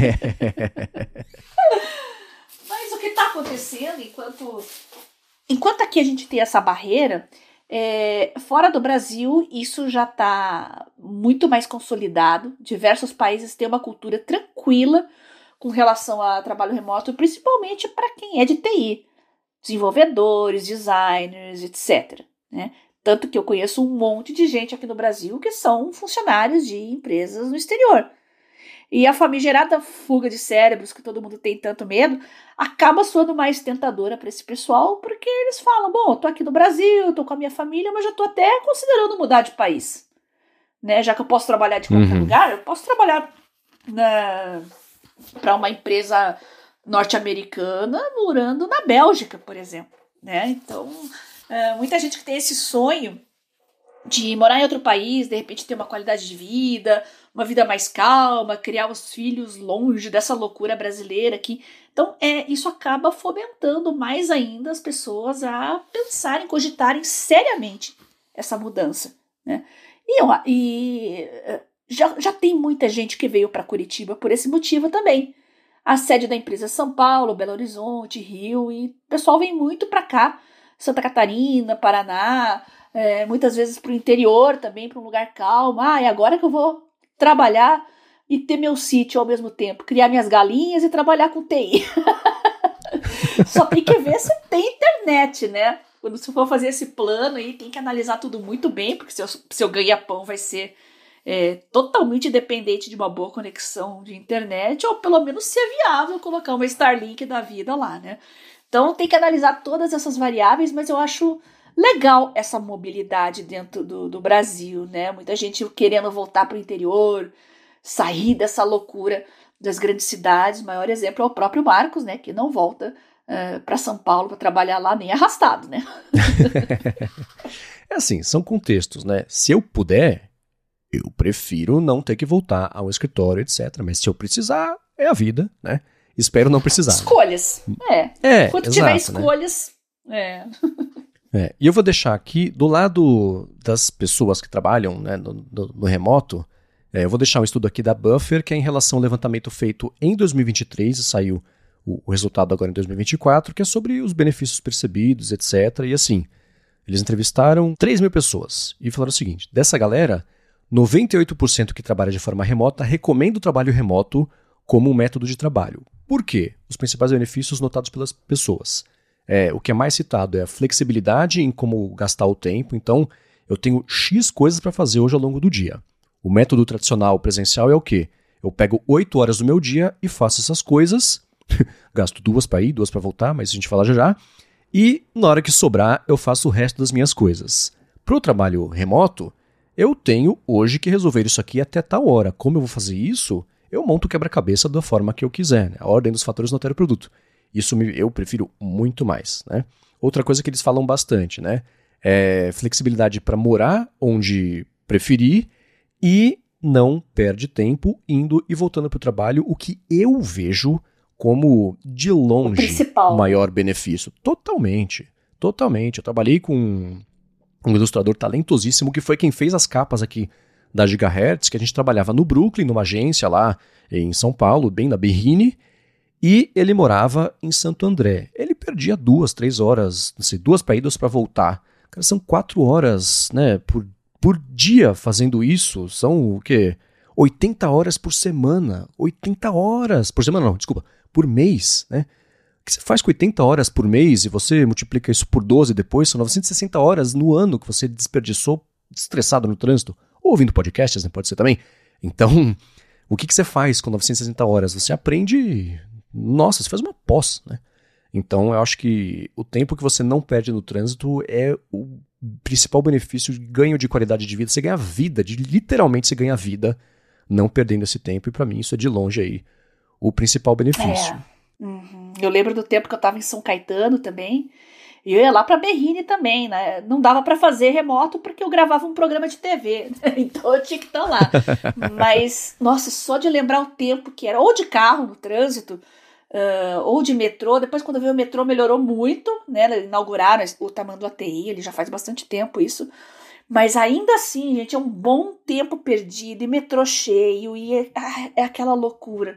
Mas o que está acontecendo, enquanto aqui a gente tem essa barreira, fora do Brasil isso já está muito mais consolidado. Diversos países têm uma cultura tranquila com relação a trabalho remoto, principalmente para quem é de TI, desenvolvedores, designers, etc. Né? Tanto que eu conheço um monte de gente aqui no Brasil que são funcionários de empresas no exterior. E a famigerada fuga de cérebros, que todo mundo tem tanto medo, acaba soando mais tentadora para esse pessoal, porque eles falam, bom, eu tô aqui no Brasil, eu tô com a minha família, mas já tô até considerando mudar de país. Né? Já que eu posso trabalhar de qualquer lugar, eu posso trabalhar para uma empresa norte-americana morando na Bélgica, por exemplo. Né? Então, muita gente que tem esse sonho de morar em outro país, de repente ter uma qualidade de vida, uma vida mais calma, criar os filhos longe dessa loucura brasileira aqui. Então, isso acaba fomentando mais ainda as pessoas a pensarem, cogitarem seriamente essa mudança. Né? E já tem muita gente que veio para Curitiba por esse motivo também. A sede da empresa é São Paulo, Belo Horizonte, Rio, e o pessoal vem muito para cá, Santa Catarina, Paraná, muitas vezes para o interior também, para um lugar calmo. E agora que eu vou trabalhar e ter meu sítio ao mesmo tempo, criar minhas galinhas e trabalhar com TI. Só tem que ver se tem internet, né? Quando você for fazer esse plano aí, tem que analisar tudo muito bem, porque seu ganha-pão vai ser totalmente dependente de uma boa conexão de internet, ou pelo menos ser viável colocar uma Starlink da vida lá, né? Então tem que analisar todas essas variáveis, mas eu acho legal essa mobilidade dentro do Brasil, né? Muita gente querendo voltar para o interior, sair dessa loucura das grandes cidades. O maior exemplo é o próprio Marcos, né? Que não volta para São Paulo para trabalhar lá nem arrastado, né? É assim, são contextos, né? Se eu puder, eu prefiro não ter que voltar ao escritório, etc. Mas se eu precisar, é a vida, né? Espero não precisar. Escolhas. Quando tiver escolhas, né? E eu vou deixar aqui, do lado das pessoas que trabalham, né, no remoto, eu vou deixar um estudo aqui da Buffer, que é em relação ao levantamento feito em 2023, e saiu o resultado agora em 2024, que é sobre os benefícios percebidos, etc. E assim, eles entrevistaram 3 mil pessoas e falaram o seguinte, dessa galera, 98% que trabalha de forma remota recomenda o trabalho remoto como um método de trabalho. Por quê? Os principais benefícios notados pelas pessoas. O que é mais citado é a flexibilidade em como gastar o tempo. Então, eu tenho X coisas para fazer hoje ao longo do dia. O método tradicional presencial é o quê? Eu pego 8 horas do meu dia e faço essas coisas. Gasto 2 para ir, 2 para voltar, mas a gente fala já. E na hora que sobrar, eu faço o resto das minhas coisas. Para o trabalho remoto, eu tenho hoje que resolver isso aqui até tal hora. Como eu vou fazer isso? Eu monto o quebra-cabeça da forma que eu quiser. Né? A ordem dos fatores não altera o produto. Eu prefiro muito mais, né? Outra coisa que eles falam bastante, né? É flexibilidade para morar onde preferir e não perde tempo indo e voltando para o trabalho, o que eu vejo como, de longe, o maior benefício. Totalmente. Eu trabalhei com um ilustrador talentosíssimo que foi quem fez as capas aqui da Gigahertz, que a gente trabalhava no Brooklyn, numa agência lá em São Paulo, bem na Berrini, e ele morava em Santo André. Ele perdia 2, 3 horas, não sei, 2 para ir, 2 para voltar. Cara, são 4 horas, né, por dia fazendo isso. São o quê? 80 horas por semana. 80 horas por semana, não, desculpa, por mês, né? O que você faz com 80 horas por mês e você multiplica isso por 12 depois, são 960 horas no ano que você desperdiçou estressado no trânsito. Ou ouvindo podcasts, né? Pode ser também. Então, o que você faz com 960 horas? Você aprende... Nossa, você faz uma pós, né? Então, eu acho que o tempo que você não perde no trânsito é o principal benefício de ganho de qualidade de vida. Você ganha vida, literalmente você ganha vida não perdendo esse tempo. E pra mim isso é de longe aí o principal benefício. Uhum. Eu lembro do tempo que eu tava em São Caetano também. E eu ia lá pra Berrini também, né? Não dava pra fazer remoto porque eu gravava um programa de TV. Então eu tinha que estar lá. Mas, nossa, só de lembrar o tempo que era, ou de carro no trânsito, ou de metrô. Depois, quando veio o metrô, melhorou muito, né? Inauguraram o Tamanduateí, ele já faz bastante tempo isso. Mas ainda assim, gente, é um bom tempo perdido, e metrô cheio, e é aquela loucura.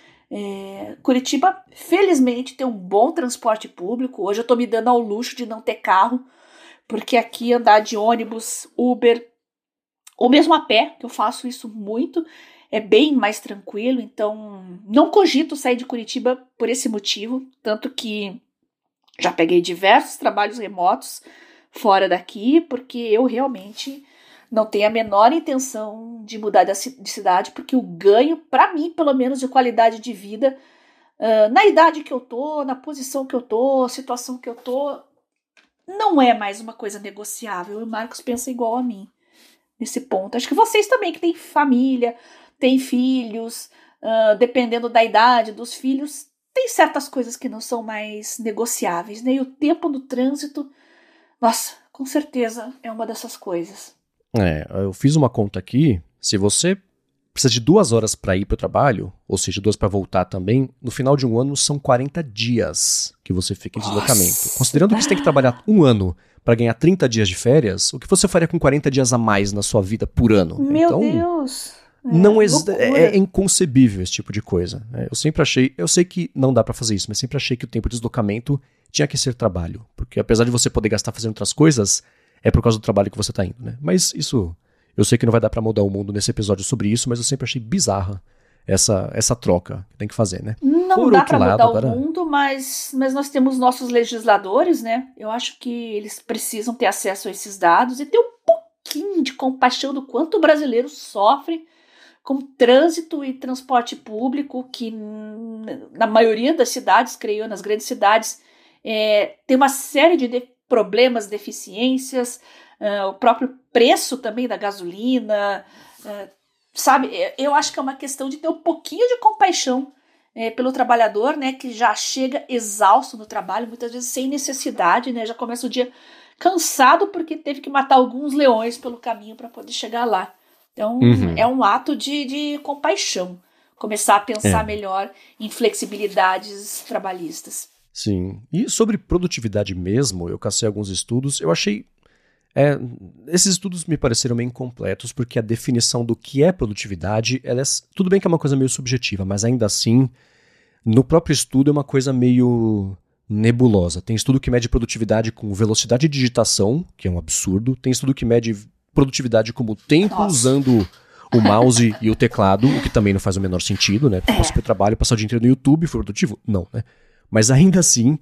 Curitiba, felizmente, tem um bom transporte público. Hoje eu tô me dando ao luxo de não ter carro, porque aqui andar de ônibus, Uber, ou mesmo a pé, que eu faço isso muito, é bem mais tranquilo. Então não cogito sair de Curitiba por esse motivo, tanto que já peguei diversos trabalhos remotos fora daqui, porque eu realmente não tenho a menor intenção de mudar de cidade, porque o ganho, para mim, pelo menos, de qualidade de vida, na idade que eu tô, na posição que eu tô, situação que eu tô, não é mais uma coisa negociável. E o Marcos pensa igual a mim nesse ponto. Acho que vocês também, que têm família, têm filhos, dependendo da idade dos filhos, tem certas coisas que não são mais negociáveis, né? E o tempo no trânsito, nossa, com certeza é uma dessas coisas. Eu fiz uma conta aqui. Se você precisa de 2 horas para ir para o trabalho, ou seja, 2 para voltar também, no final de um ano são 40 dias que você fica em deslocamento. Considerando que você tem que trabalhar 1 ano para ganhar 30 dias de férias, o que você faria com 40 dias a mais na sua vida por ano? Meu Deus! É inconcebível esse tipo de coisa. Eu sei que não dá para fazer isso, mas sempre achei que o tempo de deslocamento tinha que ser trabalho. Porque apesar de você poder gastar fazendo outras coisas, é por causa do trabalho que você tá indo, né? Mas isso, eu sei que não vai dar pra mudar o mundo nesse episódio sobre isso, mas eu sempre achei bizarra essa troca que tem que fazer, né? Não dá pra mudar o mundo, mas nós temos nossos legisladores, né? Eu acho que eles precisam ter acesso a esses dados e ter um pouquinho de compaixão do quanto o brasileiro sofre com trânsito e transporte público, que na maioria das cidades, creio eu, nas grandes cidades, tem uma série de problemas, deficiências, o próprio preço também da gasolina, sabe? Eu acho que é uma questão de ter um pouquinho de compaixão pelo trabalhador, né, que já chega exausto no trabalho, muitas vezes sem necessidade, né, já começa o dia cansado porque teve que matar alguns leões pelo caminho para poder chegar lá. Então, é um ato de compaixão, começar a pensar melhor em flexibilidades trabalhistas. Sim, e sobre produtividade mesmo, eu cacei alguns estudos, eu achei... esses estudos me pareceram meio incompletos, porque a definição do que é produtividade, tudo bem que é uma coisa meio subjetiva, mas ainda assim, no próprio estudo é uma coisa meio nebulosa. Tem estudo que mede produtividade com velocidade de digitação, que é um absurdo, tem estudo que mede produtividade como tempo usando o mouse e o teclado, o que também não faz o menor sentido, né? Porque você foi trabalho, passar o dia inteiro no YouTube, foi produtivo? Não, né? Mas ainda assim,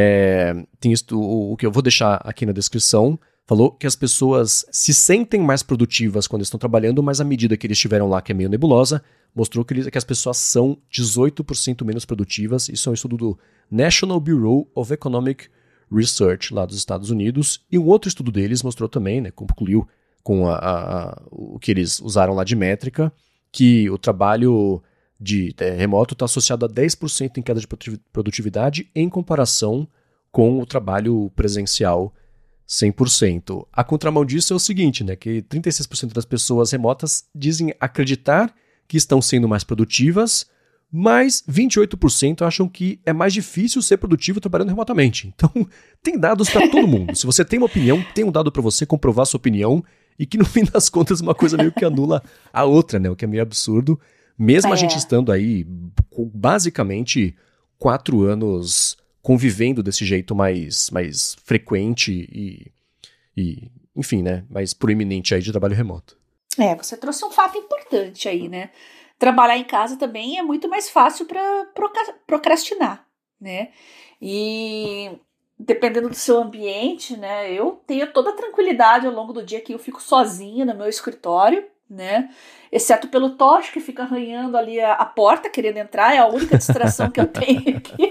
tem o que eu vou deixar aqui na descrição, falou que as pessoas se sentem mais produtivas quando estão trabalhando, mas a medida que eles estiveram lá, que é meio nebulosa, mostrou que as pessoas são 18% menos produtivas. Isso é um estudo do National Bureau of Economic Research, lá dos Estados Unidos. E um outro estudo deles mostrou também, né, concluiu com o que eles usaram lá de métrica, que o trabalho de remoto está associado a 10% em queda de produtividade em comparação com o trabalho presencial 100%. A contramão disso é o seguinte, né, que 36% das pessoas remotas dizem acreditar que estão sendo mais produtivas, mas 28% acham que é mais difícil ser produtivo trabalhando remotamente. Então, tem dados para todo mundo. Se você tem uma opinião, tem um dado para você comprovar sua opinião e que, no fim das contas, uma coisa meio que anula a outra, né? O que é meio absurdo. Mesmo a gente estando aí, basicamente, 4 anos convivendo desse jeito mais frequente e, enfim, né? Mais proeminente aí de trabalho remoto. Você trouxe um fato importante aí, né? Trabalhar em casa também é muito mais fácil para procrastinar, né? E dependendo do seu ambiente, né? Eu tenho toda a tranquilidade ao longo do dia que eu fico sozinha no meu escritório, né? Exceto pelo Tocha que fica arranhando ali a porta, querendo entrar, é a única distração que eu tenho aqui.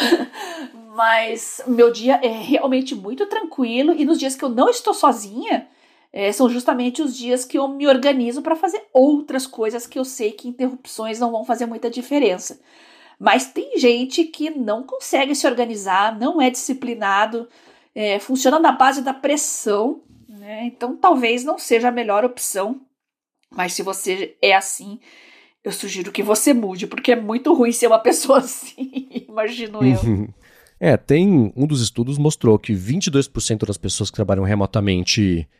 Mas meu dia é realmente muito tranquilo e nos dias que eu não estou sozinha, são justamente os dias que eu me organizo para fazer outras coisas que eu sei que interrupções não vão fazer muita diferença. Mas tem gente que não consegue se organizar, não é disciplinado, funciona na base da pressão, né? Então talvez não seja a melhor opção. Mas se você é assim, eu sugiro que você mude, porque é muito ruim ser uma pessoa assim, imagino eu. Tem um dos estudos mostrou que 22% das pessoas que trabalham remotamente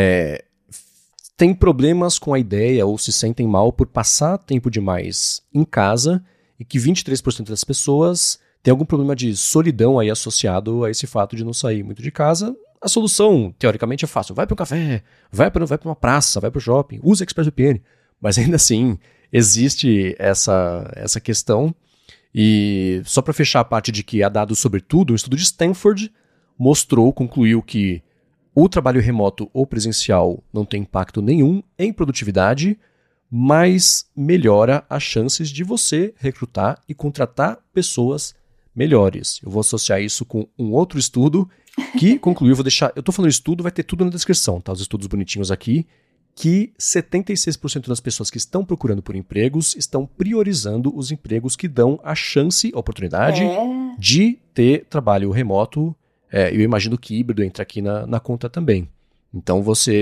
têm problemas com a ideia ou se sentem mal por passar tempo demais em casa e que 23% das pessoas têm algum problema de solidão aí associado a esse fato de não sair muito de casa. A solução, teoricamente, é fácil. Vai para um café, vai para uma praça, vai para o shopping, usa ExpressVPN. Mas ainda assim, existe essa questão. E só para fechar a parte de que há dados sobre tudo, um estudo de Stanford concluiu que o trabalho remoto ou presencial não tem impacto nenhum em produtividade, mas melhora as chances de você recrutar e contratar pessoas melhores. Eu vou associar isso com um outro estudo que concluiu, eu tô falando estudo, vai ter tudo na descrição, tá? Os estudos bonitinhos aqui, que 76% das pessoas que estão procurando por empregos estão priorizando os empregos que dão a chance, a oportunidade de ter trabalho remoto. Eu imagino que híbrido entra aqui na conta também. Então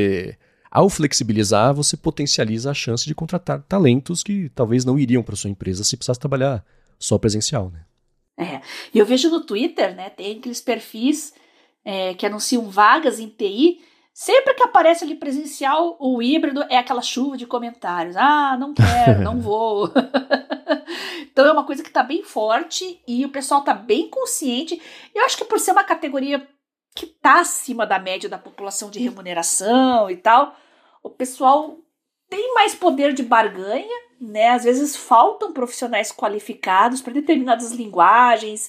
ao flexibilizar, você potencializa a chance de contratar talentos que talvez não iriam para sua empresa se precisasse trabalhar só presencial, né? E eu vejo no Twitter, né, tem aqueles perfis que anunciam vagas em TI, sempre que aparece ali presencial ou híbrido, é aquela chuva de comentários. Não quero, não vou. Então é uma coisa que está bem forte e o pessoal está bem consciente. Eu acho que por ser uma categoria que está acima da média da população de remuneração e tal, o pessoal tem mais poder de barganha, né? Às vezes faltam profissionais qualificados para determinadas linguagens,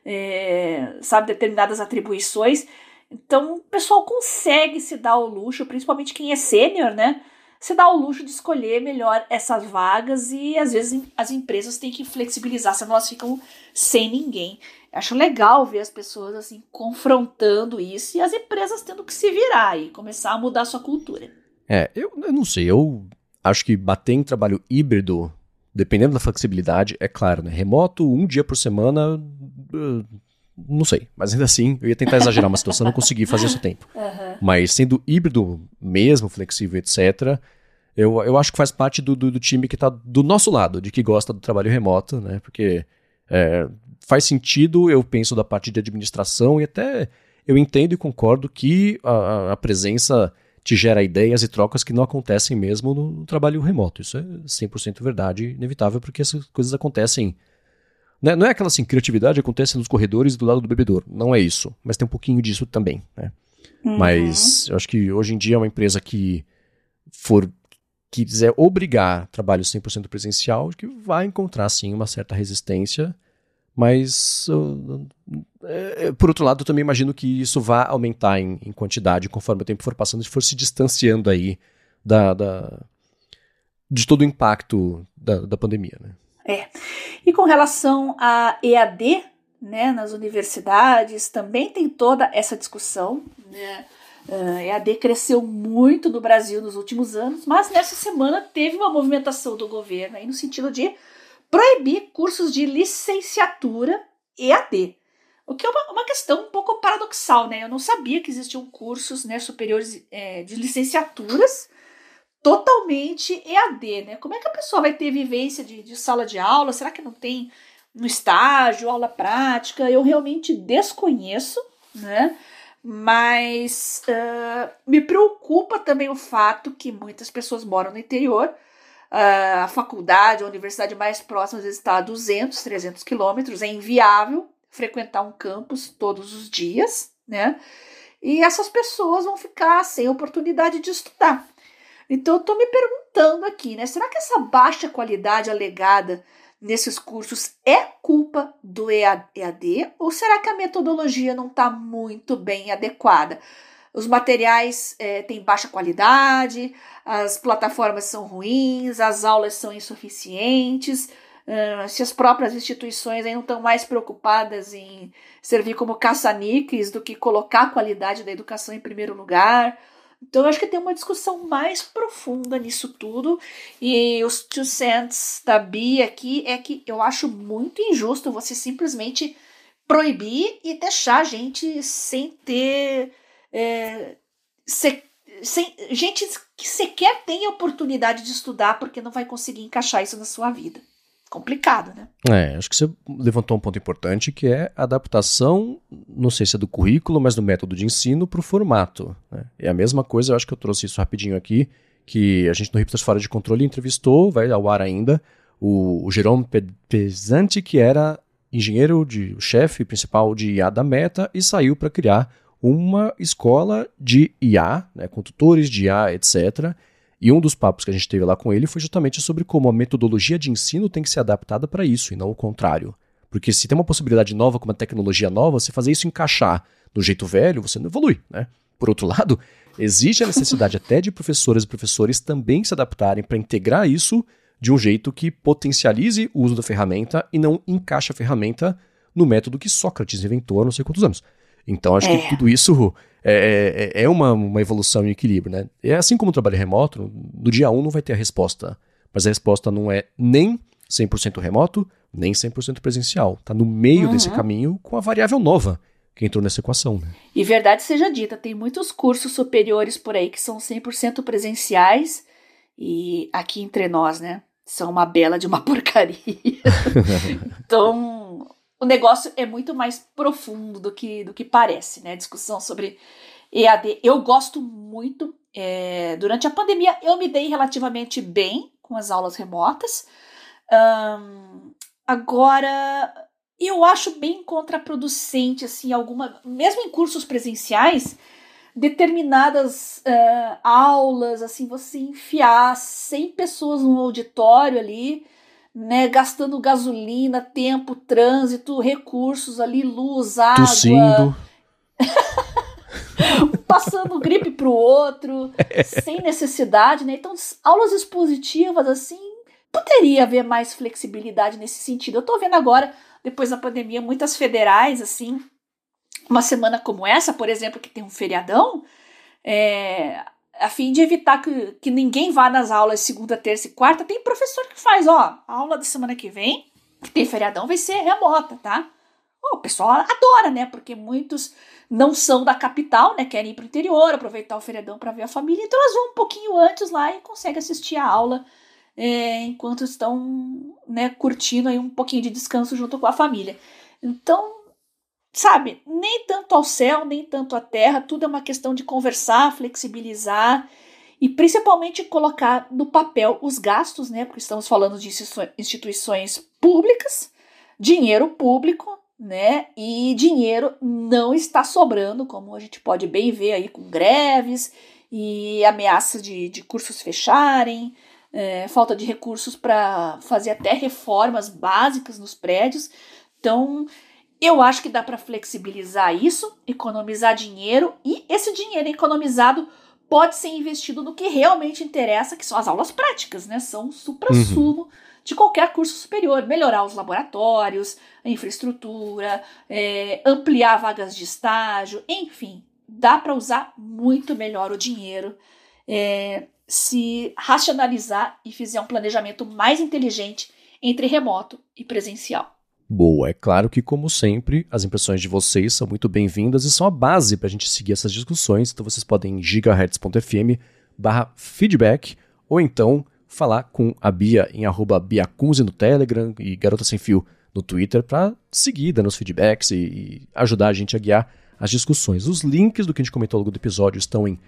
determinadas atribuições. Então, o pessoal consegue se dar o luxo, principalmente quem é sênior, né? Se dá o luxo de escolher melhor essas vagas e, às vezes, as empresas têm que flexibilizar, senão elas ficam sem ninguém. Acho legal ver as pessoas, assim, confrontando isso e as empresas tendo que se virar e começar a mudar a sua cultura. Eu não sei, eu acho que bater em trabalho híbrido, dependendo da flexibilidade, é claro, né? Remoto, 1 dia por semana, não sei, mas ainda assim, eu ia tentar exagerar uma situação, não consegui fazer isso a tempo. Mas sendo híbrido mesmo, flexível, etc., eu acho que faz parte do time que está do nosso lado, de que gosta do trabalho remoto, né? Porque faz sentido, eu penso da parte de administração e até eu entendo e concordo que a presença te gera ideias e trocas que não acontecem mesmo no trabalho remoto. Isso é 100% verdade, inevitável, porque essas coisas acontecem. Não é aquela assim, criatividade acontece nos corredores do lado do bebedouro. Não é isso, mas tem um pouquinho disso também, né? Mas eu acho que hoje em dia uma empresa que quiser obrigar trabalho 100% presencial, que vai encontrar sim uma certa resistência, mas por outro lado eu também imagino que isso vai aumentar em quantidade conforme o tempo for passando e for se distanciando aí de todo o impacto da pandemia, né? E com relação a EAD, né, nas universidades, também tem toda essa discussão, né? EAD cresceu muito no Brasil nos últimos anos, mas nessa semana teve uma movimentação do governo aí no sentido de proibir cursos de licenciatura EAD. O que é uma questão um pouco paradoxal, né? Eu não sabia que existiam cursos, né, superiores de licenciaturas totalmente EAD, né? Como é que a pessoa vai ter vivência de sala de aula? Será que não tem no estágio, aula prática? Eu realmente desconheço, né? Mas me preocupa também o fato que muitas pessoas moram no interior. A faculdade, a universidade mais próxima às vezes está a 200, 300 quilômetros, é inviável frequentar um campus todos os dias, né? E essas pessoas vão ficar sem oportunidade de estudar. Então eu estou me perguntando aqui, né? Será que essa baixa qualidade alegada nesses cursos é culpa do EAD? Ou será que a metodologia não está muito bem adequada? Os materiais têm baixa qualidade, as plataformas são ruins, as aulas são insuficientes, se as próprias instituições aí não estão mais preocupadas em servir como caça-níqueis do que colocar a qualidade da educação em primeiro lugar. Então eu acho que tem uma discussão mais profunda nisso tudo, e os 2 cents da Bia aqui é que eu acho muito injusto você simplesmente proibir e deixar a gente sem ter... gente que sequer tem a oportunidade de estudar porque não vai conseguir encaixar isso na sua vida. Complicado, né? Acho que você levantou um ponto importante, que é a adaptação, não sei se é do currículo, mas do método de ensino para o formato, né? É a mesma coisa, eu acho que eu trouxe isso rapidinho aqui, que a gente no Hipsters Fora de Controle entrevistou, vai ao ar ainda, o Jerome Pesante, que era engenheiro, o chefe principal de IA da Meta, e saiu para criar uma escola de IA, né, com tutores de IA, etc. E um dos papos que a gente teve lá com ele foi justamente sobre como a metodologia de ensino tem que ser adaptada para isso, e não o contrário. Porque se tem uma possibilidade nova com uma tecnologia nova, você fazer isso encaixar do jeito velho, você não evolui, né? Por outro lado, existe a necessidade até de professoras e professores também se adaptarem para integrar isso de um jeito que potencialize o uso da ferramenta e não encaixe a ferramenta no método que Sócrates inventou há não sei quantos anos. Então, acho que tudo isso é uma evolução em equilíbrio, né? É assim como o trabalho remoto, no dia 1 não vai ter a resposta, mas a resposta não é nem 100% remoto, nem 100% presencial. Está no meio desse caminho com a variável nova que entrou nessa equação, né? E verdade seja dita, tem muitos cursos superiores por aí que são 100% presenciais e aqui entre nós, né, são uma bela de uma porcaria. Então... o negócio é muito mais profundo do que parece, né? Discussão sobre EAD. Eu gosto muito. Durante a pandemia, eu me dei relativamente bem com as aulas remotas. Agora, eu acho bem contraproducente, assim, mesmo em cursos presenciais, determinadas aulas, assim, você enfiar 100 pessoas num auditório ali, né, gastando gasolina, tempo, trânsito, recursos ali, luz, água, tossindo, passando gripe pro outro, sem necessidade, né? Então, aulas expositivas, assim, poderia haver mais flexibilidade nesse sentido. Eu tô vendo agora, depois da pandemia, muitas federais, assim, uma semana como essa, por exemplo, que tem um feriadão, a fim de evitar que ninguém vá nas aulas segunda, terça e quarta, tem professor que faz, a aula da semana que vem, que tem feriadão, vai ser remota, tá? O pessoal adora, né? Porque muitos não são da capital, né? Querem ir pro interior, aproveitar o feriadão para ver a família, então elas vão um pouquinho antes lá e conseguem assistir a aula enquanto estão, né, curtindo aí um pouquinho de descanso junto com a família. Então, sabe, nem tanto ao céu, nem tanto à terra, tudo é uma questão de conversar, flexibilizar e principalmente colocar no papel os gastos, né? Porque estamos falando de instituições públicas, dinheiro público, né? E dinheiro não está sobrando, como a gente pode bem ver aí com greves e ameaças de cursos fecharem, falta de recursos para fazer até reformas básicas nos prédios. Então, eu acho que dá para flexibilizar isso, economizar dinheiro, e esse dinheiro economizado pode ser investido no que realmente interessa, que são as aulas práticas, né? São o suprassumo de qualquer curso superior. Melhorar os laboratórios, a infraestrutura, ampliar vagas de estágio, enfim, dá para usar muito melhor o dinheiro se racionalizar e fizer um planejamento mais inteligente entre remoto e presencial. Boa, é claro que, como sempre, as impressões de vocês são muito bem-vindas e são a base para a gente seguir essas discussões, então vocês podem em gigahertz.fm/feedback ou então falar com a Bia em @biacunze no Telegram e Garota Sem Fio no Twitter para seguir, dando os feedbacks e ajudar a gente a guiar as discussões. Os links do que a gente comentou ao longo do episódio estão em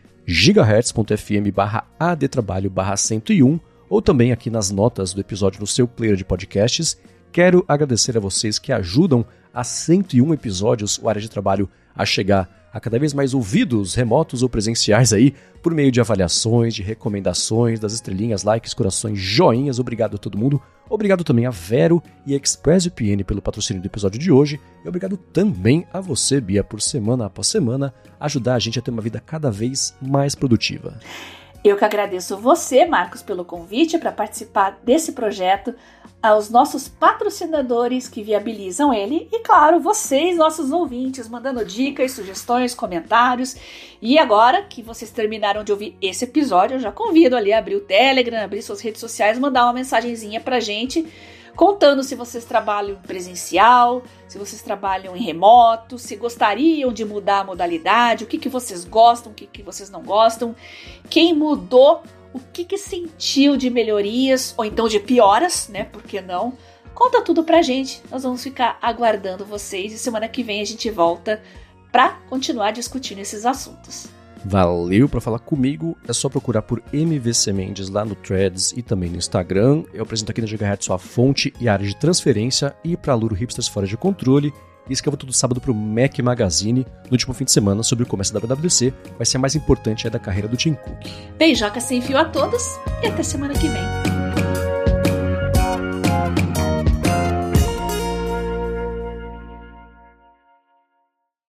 gigahertz.fm/adtrabalho/101 ou também aqui nas notas do episódio no seu player de podcasts. Quero agradecer a vocês que ajudam a 101 episódios o Área de Trabalho a chegar a cada vez mais ouvidos, remotos ou presenciais aí, por meio de avaliações, de recomendações, das estrelinhas, likes, corações, joinhas. Obrigado a todo mundo. Obrigado também a Vero e a ExpressVPN pelo patrocínio do episódio de hoje. E obrigado também a você, Bia, por semana após semana ajudar a gente a ter uma vida cada vez mais produtiva. Eu que agradeço você, Marcos, pelo convite para participar desse projeto, aos nossos patrocinadores que viabilizam ele e, claro, vocês, nossos ouvintes, mandando dicas, sugestões, comentários. E agora que vocês terminaram de ouvir esse episódio, eu já convido ali a abrir o Telegram, abrir suas redes sociais, mandar uma mensagenzinha pra gente, contando se vocês trabalham presencial, se vocês trabalham em remoto, se gostariam de mudar a modalidade, o que vocês gostam, o que vocês não gostam, quem mudou, o que sentiu de melhorias ou então de pioras, né? Por que não? Conta tudo pra gente, nós vamos ficar aguardando vocês e semana que vem a gente volta pra continuar discutindo esses assuntos. Valeu, para falar comigo é só procurar por MVC Mendes lá no Threads e também no Instagram. Eu apresento aqui na Gigahertz sua fonte e área de transferência e para Luro Hipsters Fora de Controle. E escrevo todo sábado pro Mac Magazine no último fim de semana sobre como essa WWDC vai ser a mais importante da carreira do Tim Cook. Beijoca sem fio a todos e até semana que vem.